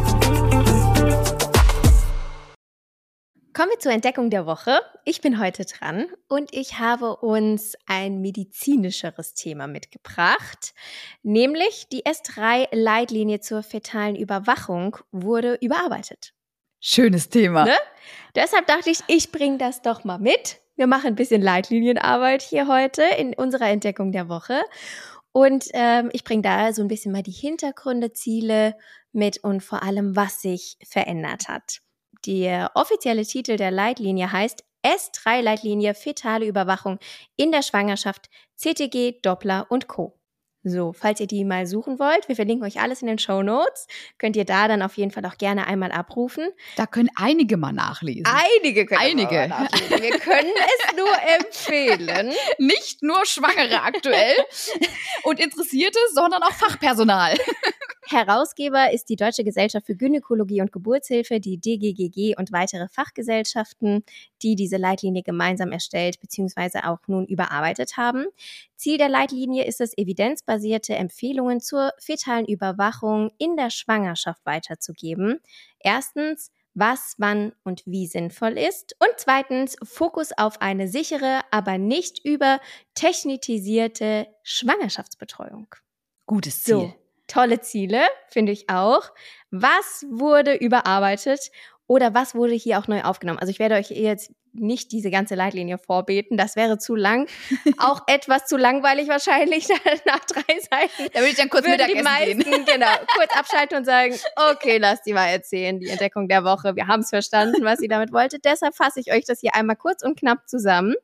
Kommen wir zur Entdeckung der Woche. Ich bin heute dran und ich habe uns ein medizinischeres Thema mitgebracht, nämlich die S drei Leitlinie zur fetalen Überwachung wurde überarbeitet. Schönes Thema. Ne? Deshalb dachte ich, ich bringe das doch mal mit. Wir machen ein bisschen Leitlinienarbeit hier heute in unserer Entdeckung der Woche. Und ähm, ich bringe da so ein bisschen mal die Hintergründe, Ziele mit und vor allem, was sich verändert hat. Der offizielle Titel der Leitlinie heißt S drei Leitlinie fetale Überwachung in der Schwangerschaft, C T G, Doppler und Co. So, falls ihr die mal suchen wollt, wir verlinken euch alles in den Shownotes, könnt ihr da dann auf jeden Fall auch gerne einmal abrufen. Da können einige mal nachlesen. Einige können einige. mal nachlesen. Wir können es nur empfehlen. Nicht nur Schwangere aktuell und Interessierte, sondern auch Fachpersonal. Herausgeber ist die Deutsche Gesellschaft für Gynäkologie und Geburtshilfe, die D G G G und weitere Fachgesellschaften, die diese Leitlinie gemeinsam erstellt bzw. auch nun überarbeitet haben. Ziel der Leitlinie ist es, evidenzbasierte Empfehlungen zur fetalen Überwachung in der Schwangerschaft weiterzugeben. Erstens, was, wann und wie sinnvoll ist. Und zweitens, Fokus auf eine sichere, aber nicht übertechnisierte Schwangerschaftsbetreuung. Gutes Ziel. So. Tolle Ziele, finde ich auch. Was wurde überarbeitet Oder was wurde hier auch neu aufgenommen? Also ich werde euch jetzt nicht diese ganze Leitlinie vorbeten, das wäre zu lang. Auch etwas zu langweilig wahrscheinlich nach drei Seiten. Da würde ich dann kurz Würden die Mittagessen meisten, gehen. genau, kurz abschalten und sagen, okay, lass die mal erzählen, die Entdeckung der Woche. Wir haben es verstanden, was sie damit wollte. Deshalb fasse ich euch das hier einmal kurz und knapp zusammen.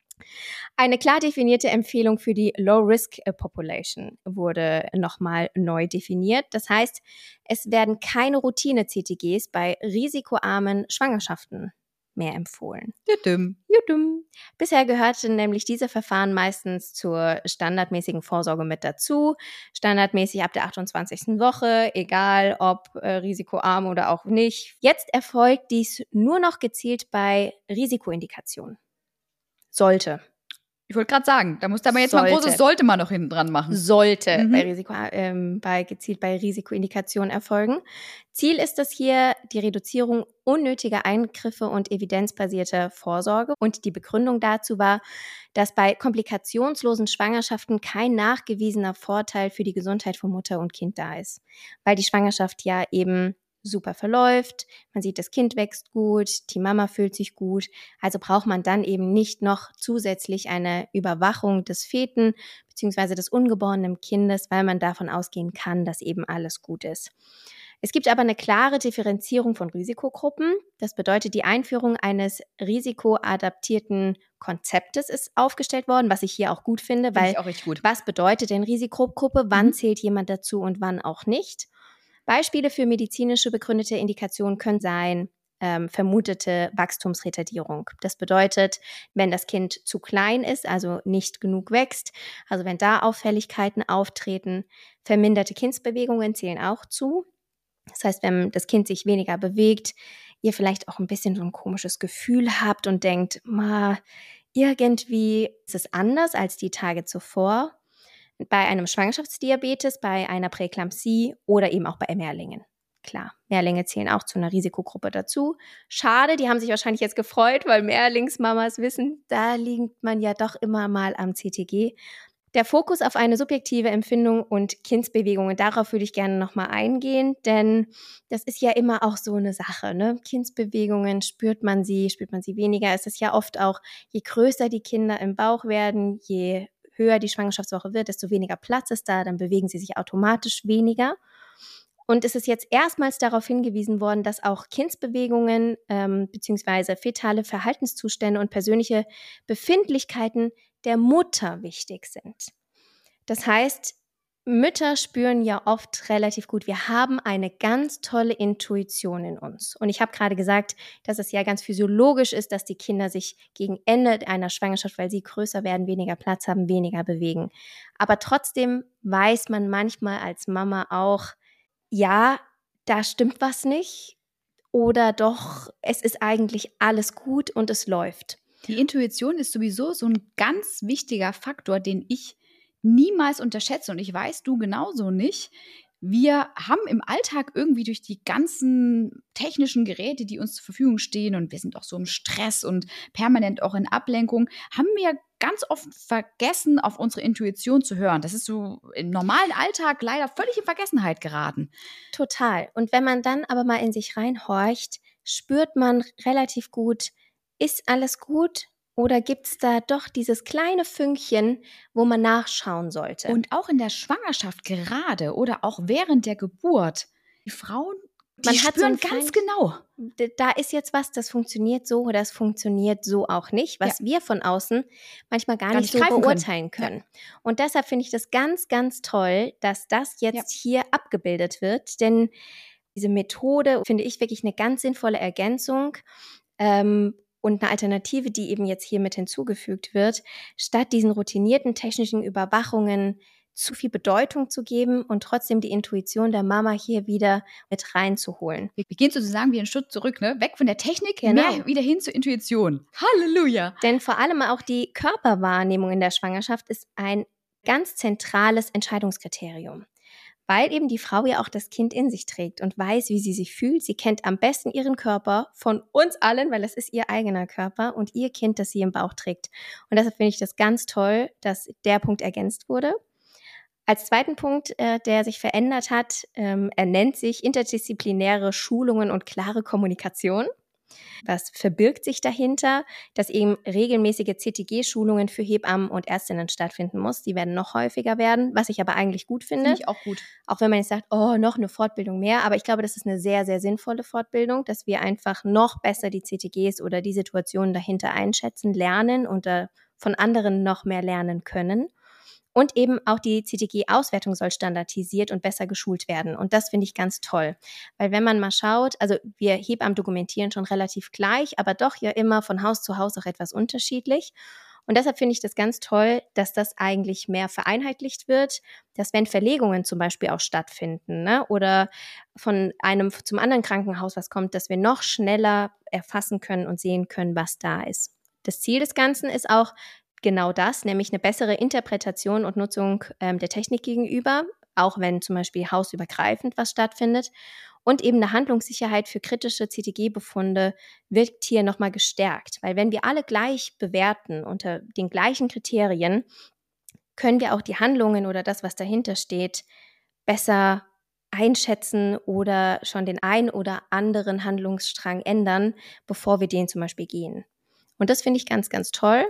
Eine klar definierte Empfehlung für die Low-Risk-Population wurde nochmal neu definiert. Das heißt, es werden keine Routine-C T Gs bei risikoarmen Schwangerschaften mehr empfohlen. Judum. Judum. Bisher gehörten nämlich diese Verfahren meistens zur standardmäßigen Vorsorge mit dazu. Standardmäßig ab der achtundzwanzigsten Woche, egal ob äh, risikoarm oder auch nicht. Jetzt erfolgt dies nur noch gezielt bei Risikoindikationen. Sollte. Ich wollte gerade sagen, da muss da mal jetzt mal ein Sollte. großes Sollte mal noch hinten dran machen. Sollte Mhm. bei Risiko, ähm, bei gezielt bei Risikoindikationen erfolgen. Ziel ist es hier die Reduzierung unnötiger Eingriffe und evidenzbasierter Vorsorge. Und die Begründung dazu war, dass bei komplikationslosen Schwangerschaften kein nachgewiesener Vorteil für die Gesundheit von Mutter und Kind da ist. Weil die Schwangerschaft ja eben super verläuft, man sieht, das Kind wächst gut, die Mama fühlt sich gut, also braucht man dann eben nicht noch zusätzlich eine Überwachung des Feten bzw. des ungeborenen Kindes, weil man davon ausgehen kann, dass eben alles gut ist. Es gibt aber eine klare Differenzierung von Risikogruppen. Das bedeutet, die Einführung eines risikoadaptierten Konzeptes ist aufgestellt worden, was ich hier auch gut finde, Finde weil ich auch richtig gut. was bedeutet denn Risikogruppe, wann Mhm. zählt jemand dazu und wann auch nicht? Beispiele für medizinische begründete Indikationen können sein, ähm, vermutete Wachstumsretardierung. Das bedeutet, wenn das Kind zu klein ist, also nicht genug wächst, also wenn da Auffälligkeiten auftreten, verminderte Kindsbewegungen zählen auch zu. Das heißt, wenn das Kind sich weniger bewegt, ihr vielleicht auch ein bisschen so ein komisches Gefühl habt und denkt, ma, irgendwie ist es anders als die Tage zuvor. Bei einem Schwangerschaftsdiabetes, bei einer Präeklampsie oder eben auch bei Mehrlingen. Klar, Mehrlinge zählen auch zu einer Risikogruppe dazu. Schade, die haben sich wahrscheinlich jetzt gefreut, weil Mehrlingsmamas wissen, da liegt man ja doch immer mal am C T G. Der Fokus auf eine subjektive Empfindung und Kindsbewegungen, darauf würde ich gerne nochmal eingehen, denn das ist ja immer auch so eine Sache, ne? Kindsbewegungen, spürt man sie, spürt man sie weniger? Es ist ja oft auch, je größer die Kinder im Bauch werden, je höher die Schwangerschaftswoche wird, desto weniger Platz ist da, dann bewegen sie sich automatisch weniger. Und es ist jetzt erstmals darauf hingewiesen worden, dass auch Kindsbewegungen ähm, bzw. fetale Verhaltenszustände und persönliche Befindlichkeiten der Mutter wichtig sind. Das heißt, Mütter spüren ja oft relativ gut. Wir haben eine ganz tolle Intuition in uns. Und ich habe gerade gesagt, dass es ja ganz physiologisch ist, dass die Kinder sich gegen Ende einer Schwangerschaft, weil sie größer werden, weniger Platz haben, weniger bewegen. Aber trotzdem weiß man manchmal als Mama auch, ja, da stimmt was nicht. Oder doch, es ist eigentlich alles gut und es läuft. Die Intuition ist sowieso so ein ganz wichtiger Faktor, den ich niemals unterschätze. Und ich weiß, du genauso nicht. Wir haben im Alltag irgendwie durch die ganzen technischen Geräte, die uns zur Verfügung stehen, und wir sind auch so im Stress und permanent auch in Ablenkung, haben wir ganz oft vergessen, auf unsere Intuition zu hören. Das ist so im normalen Alltag leider völlig in Vergessenheit geraten. Total. Und wenn man dann aber mal in sich reinhorcht, spürt man relativ gut, ist alles gut? Oder gibt es da doch dieses kleine Fünkchen, wo man nachschauen sollte? Und auch in der Schwangerschaft gerade oder auch während der Geburt. Die Frauen, die Man hat so spüren ein ganz fein- genau. D- Da ist jetzt was, das funktioniert so oder das funktioniert so auch nicht, was wir von außen manchmal gar, Gar nicht nicht so greifen können. beurteilen können. Und deshalb finde ich das ganz, ganz toll, dass das jetzt hier abgebildet wird, denn diese Methode finde ich wirklich eine ganz sinnvolle Ergänzung ähm, und eine Alternative, die eben jetzt hier mit hinzugefügt wird, statt diesen routinierten technischen Überwachungen zu viel Bedeutung zu geben und trotzdem die Intuition der Mama hier wieder mit reinzuholen. Wir gehen sozusagen wie einen Schritt zurück, ne? Weg von der Technik, Genau. mehr wieder hin zur Intuition. Halleluja! Denn vor allem auch die Körperwahrnehmung in der Schwangerschaft ist ein ganz zentrales Entscheidungskriterium, weil eben die Frau ja auch das Kind in sich trägt und weiß, wie sie sich fühlt. Sie kennt am besten ihren Körper von uns allen, weil es ist ihr eigener Körper und ihr Kind, das sie im Bauch trägt. Und deshalb finde ich das ganz toll, dass der Punkt ergänzt wurde. Als zweiten Punkt, äh, der sich verändert hat, ähm, er nennt sich interdisziplinäre Schulungen und klare Kommunikation. Was verbirgt sich dahinter? Dass eben regelmäßige C T G-Schulungen für Hebammen und Ärztinnen stattfinden muss. Die werden noch häufiger werden, was ich aber eigentlich gut finde. Finde ich auch gut. Auch wenn man jetzt sagt, oh, noch eine Fortbildung mehr. Aber ich glaube, das ist eine sehr, sehr sinnvolle Fortbildung, dass wir einfach noch besser die C T Gs oder die Situationen dahinter einschätzen, lernen und äh, von anderen noch mehr lernen können. Und eben auch die C T G-Auswertung soll standardisiert und besser geschult werden. Und das finde ich ganz toll. Weil wenn man mal schaut, also wir Hebammen dokumentieren schon relativ gleich, aber doch ja immer von Haus zu Haus auch etwas unterschiedlich. Und deshalb finde ich das ganz toll, dass das eigentlich mehr vereinheitlicht wird, dass wenn Verlegungen zum Beispiel auch stattfinden, ne, oder von einem zum anderen Krankenhaus was kommt, dass wir noch schneller erfassen können und sehen können, was da ist. Das Ziel des Ganzen ist auch, genau das, nämlich eine bessere Interpretation und Nutzung ähm, der Technik gegenüber, auch wenn zum Beispiel hausübergreifend was stattfindet. Und eben eine Handlungssicherheit für kritische C T G-Befunde wird hier nochmal gestärkt. Weil wenn wir alle gleich bewerten unter den gleichen Kriterien, können wir auch die Handlungen oder das, was dahinter steht, besser einschätzen oder schon den ein oder anderen Handlungsstrang ändern, bevor wir den zum Beispiel gehen. Und das finde ich ganz, ganz toll.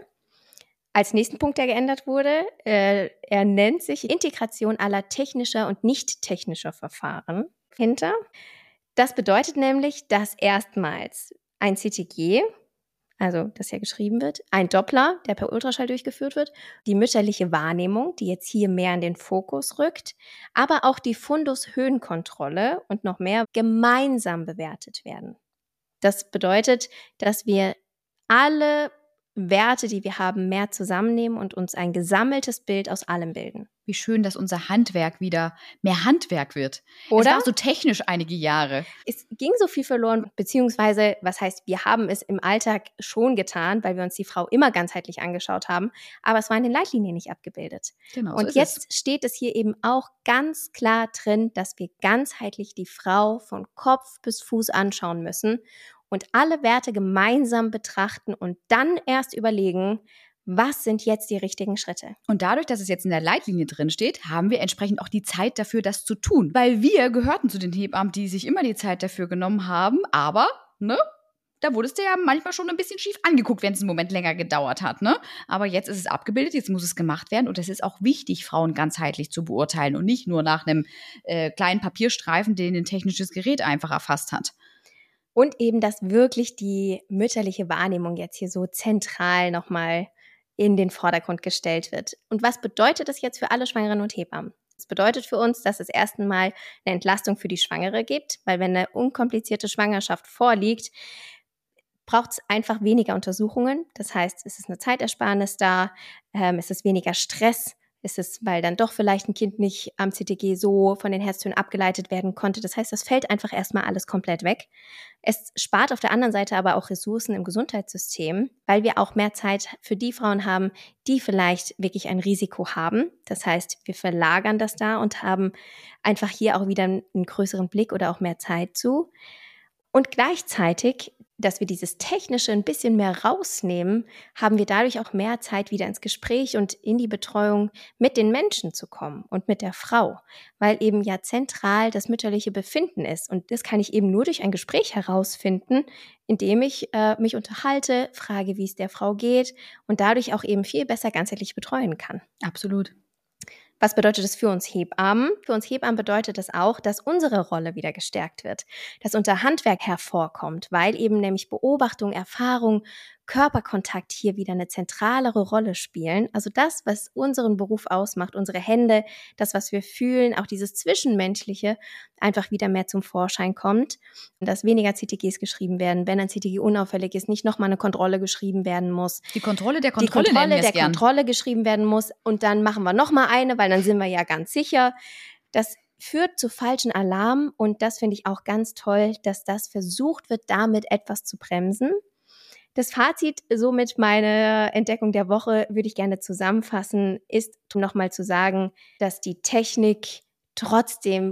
Als nächsten Punkt, der geändert wurde, äh, er nennt sich Integration aller technischer und nicht technischer Verfahren hinter. Das bedeutet nämlich, dass erstmals ein C T G, also das ja geschrieben wird, ein Doppler, der per Ultraschall durchgeführt wird, die mütterliche Wahrnehmung, die jetzt hier mehr in den Fokus rückt, aber auch die Fundus-Höhenkontrolle und noch mehr gemeinsam bewertet werden. Das bedeutet, dass wir alle Werte, die wir haben, mehr zusammennehmen und uns ein gesammeltes Bild aus allem bilden. Wie schön, dass unser Handwerk wieder mehr Handwerk wird. Oder? Es war so technisch einige Jahre. Es ging so viel verloren, beziehungsweise, was heißt, wir haben es im Alltag schon getan, weil wir uns die Frau immer ganzheitlich angeschaut haben, aber es war in den Leitlinien nicht abgebildet. Genau, und so ist jetzt es. steht es hier eben auch ganz klar drin, dass wir ganzheitlich die Frau von Kopf bis Fuß anschauen müssen und alle Werte gemeinsam betrachten und dann erst überlegen, was sind jetzt die richtigen Schritte. Und dadurch, dass es jetzt in der Leitlinie drin steht, haben wir entsprechend auch die Zeit dafür, das zu tun. Weil wir gehörten zu den Hebammen, die sich immer die Zeit dafür genommen haben, aber, ne, da wurdest du ja manchmal schon ein bisschen schief angeguckt, wenn es einen Moment länger gedauert hat, ne? Aber jetzt ist es abgebildet, jetzt muss es gemacht werden und es ist auch wichtig, Frauen ganzheitlich zu beurteilen und nicht nur nach einem äh, kleinen Papierstreifen, den ein technisches Gerät einfach erfasst hat. Und eben, dass wirklich die mütterliche Wahrnehmung jetzt hier so zentral nochmal in den Vordergrund gestellt wird. Und was bedeutet das jetzt für alle Schwangeren und Hebammen? Das bedeutet für uns, dass es erst einmal eine Entlastung für die Schwangere gibt, weil wenn eine unkomplizierte Schwangerschaft vorliegt, braucht es einfach weniger Untersuchungen. Das heißt, es ist eine Zeitersparnis da, ähm, es ist weniger Stress, es ist, weil dann doch vielleicht ein Kind nicht am C T G so von den Herztönen abgeleitet werden konnte. Das heißt, das fällt einfach erstmal alles komplett weg. Es spart auf der anderen Seite aber auch Ressourcen im Gesundheitssystem, weil wir auch mehr Zeit für die Frauen haben, die vielleicht wirklich ein Risiko haben. Das heißt, wir verlagern das da und haben einfach hier auch wieder einen größeren Blick oder auch mehr Zeit zu. Und gleichzeitig, dass wir dieses Technische ein bisschen mehr rausnehmen, haben wir dadurch auch mehr Zeit, wieder ins Gespräch und in die Betreuung mit den Menschen zu kommen und mit der Frau, weil eben ja zentral das mütterliche Befinden ist. Und das kann ich eben nur durch ein Gespräch herausfinden, indem ich äh, mich unterhalte, frage, wie es der Frau geht und dadurch auch eben viel besser ganzheitlich betreuen kann. Absolut. Was bedeutet das für uns Hebammen? Für uns Hebammen bedeutet das auch, dass unsere Rolle wieder gestärkt wird, dass unser Handwerk hervorkommt, weil eben nämlich Beobachtung, Erfahrung, Körperkontakt hier wieder eine zentralere Rolle spielen. Also das, was unseren Beruf ausmacht, unsere Hände, das, was wir fühlen, auch dieses Zwischenmenschliche einfach wieder mehr zum Vorschein kommt. Und dass weniger C T Gs geschrieben werden, wenn ein C T G unauffällig ist, nicht nochmal eine Kontrolle geschrieben werden muss. Die Kontrolle der Kontrolle, Die Kontrolle nennen wir der es gern. Kontrolle geschrieben werden muss und dann machen wir nochmal eine, weil dann sind wir ja ganz sicher. Das führt zu falschen Alarm und das finde ich auch ganz toll, dass das versucht wird, damit etwas zu bremsen. Das Fazit, somit meine Entdeckung der Woche, würde ich gerne zusammenfassen, ist, um nochmal zu sagen, dass die Technik trotzdem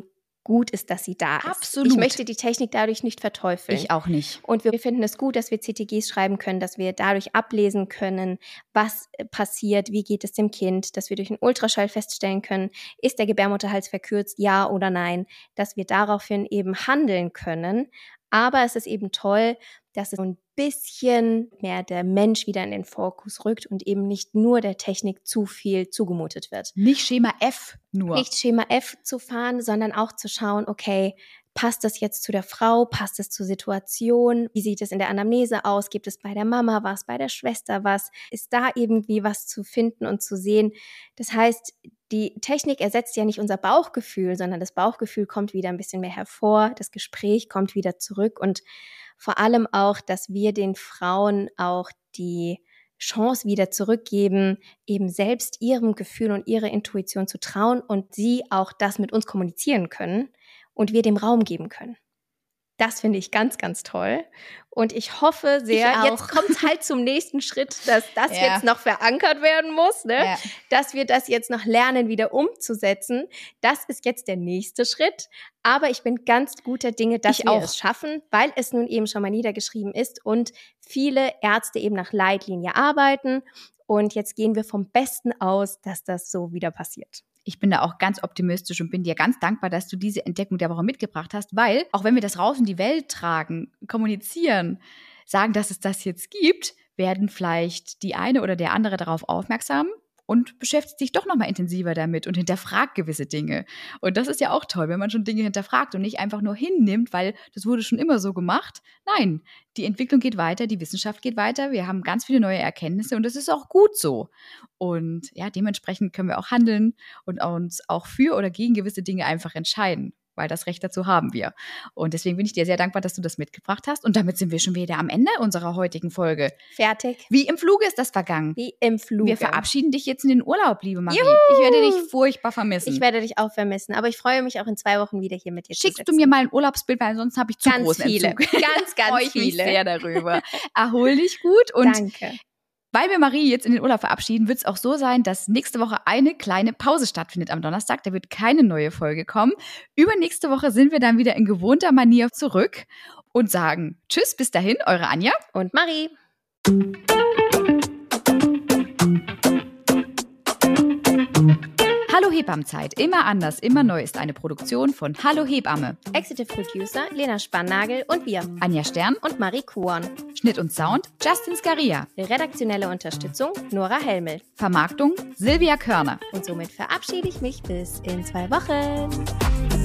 gut ist, dass sie da ist. Absolut. Ich möchte die Technik dadurch nicht verteufeln. Ich auch nicht. Und wir finden es gut, dass wir C T Gs schreiben können, dass wir dadurch ablesen können, was passiert, wie geht es dem Kind, dass wir durch einen Ultraschall feststellen können, ist der Gebärmutterhals verkürzt, ja oder nein, dass wir daraufhin eben handeln können. Aber es ist eben toll, dass es so ein bisschen mehr der Mensch wieder in den Fokus rückt und eben nicht nur der Technik zu viel zugemutet wird. Nicht Schema F nur. Nicht Schema F zu fahren, sondern auch zu schauen, okay, passt das jetzt zu der Frau, passt es zur Situation, wie sieht es in der Anamnese aus, gibt es bei der Mama was, bei der Schwester was, ist da irgendwie was zu finden und zu sehen. Das heißt, die Technik ersetzt ja nicht unser Bauchgefühl, sondern das Bauchgefühl kommt wieder ein bisschen mehr hervor, das Gespräch kommt wieder zurück und vor allem auch, dass wir den Frauen auch die Chance wieder zurückgeben, eben selbst ihrem Gefühl und ihrer Intuition zu trauen und sie auch das mit uns kommunizieren können und wir dem Raum geben können. Das finde ich ganz, ganz toll. Und ich hoffe sehr, ich jetzt kommt es halt zum nächsten Schritt, dass das ja. jetzt noch verankert werden muss, ne? Ja. Dass wir das jetzt noch lernen, wieder umzusetzen. Das ist jetzt der nächste Schritt. Aber ich bin ganz guter Dinge, dass Ich wir auch. es schaffen, weil es nun eben schon mal niedergeschrieben ist und viele Ärzte eben nach Leitlinie arbeiten. Und jetzt gehen wir vom Besten aus, dass das so wieder passiert. Ich bin da auch ganz optimistisch und bin dir ganz dankbar, dass du diese Entdeckung der Woche mitgebracht hast, weil auch wenn wir das raus in die Welt tragen, kommunizieren, sagen, dass es das jetzt gibt, werden vielleicht die eine oder der andere darauf aufmerksam und beschäftigt sich doch nochmal intensiver damit und hinterfragt gewisse Dinge. Und das ist ja auch toll, wenn man schon Dinge hinterfragt und nicht einfach nur hinnimmt, weil das wurde schon immer so gemacht. Nein, die Entwicklung geht weiter, die Wissenschaft geht weiter, wir haben ganz viele neue Erkenntnisse und das ist auch gut so. Und ja, dementsprechend können wir auch handeln und uns auch für oder gegen gewisse Dinge einfach entscheiden, weil das Recht dazu haben wir. Und deswegen bin ich dir sehr dankbar, dass du das mitgebracht hast. Und damit sind wir schon wieder am Ende unserer heutigen Folge. Fertig. Wie im Fluge ist das vergangen. Wie im Fluge. Wir verabschieden dich jetzt in den Urlaub, liebe Marie. Juhu! Ich werde dich furchtbar vermissen. Ich werde dich auch vermissen, aber ich freue mich auch in zwei Wochen wieder hier mit dir zu Schickst sitzen. du mir mal ein Urlaubsbild, weil sonst habe ich zu ganz großen viele. Entzug. Ganz, ganz Freue ich mich viele. sehr darüber. Erhol dich gut und Danke. weil wir Marie jetzt in den Urlaub verabschieden, wird es auch so sein, dass nächste Woche eine kleine Pause stattfindet am Donnerstag. Da wird keine neue Folge kommen. Übernächste Woche sind wir dann wieder in gewohnter Manier zurück und sagen Tschüss, bis dahin, eure Anja Und Marie. Hallo Hebammenzeit, immer anders, immer neu ist eine Produktion von Hallo Hebamme. Executive Producer Lena Spannagel und wir. Anja Stern, Und Marie Kuhn. Schnitt und Sound Justin Scaria. Redaktionelle Unterstützung Nora Helmel. Vermarktung Silvia Körner. Und somit verabschiede ich mich bis in zwei Wochen.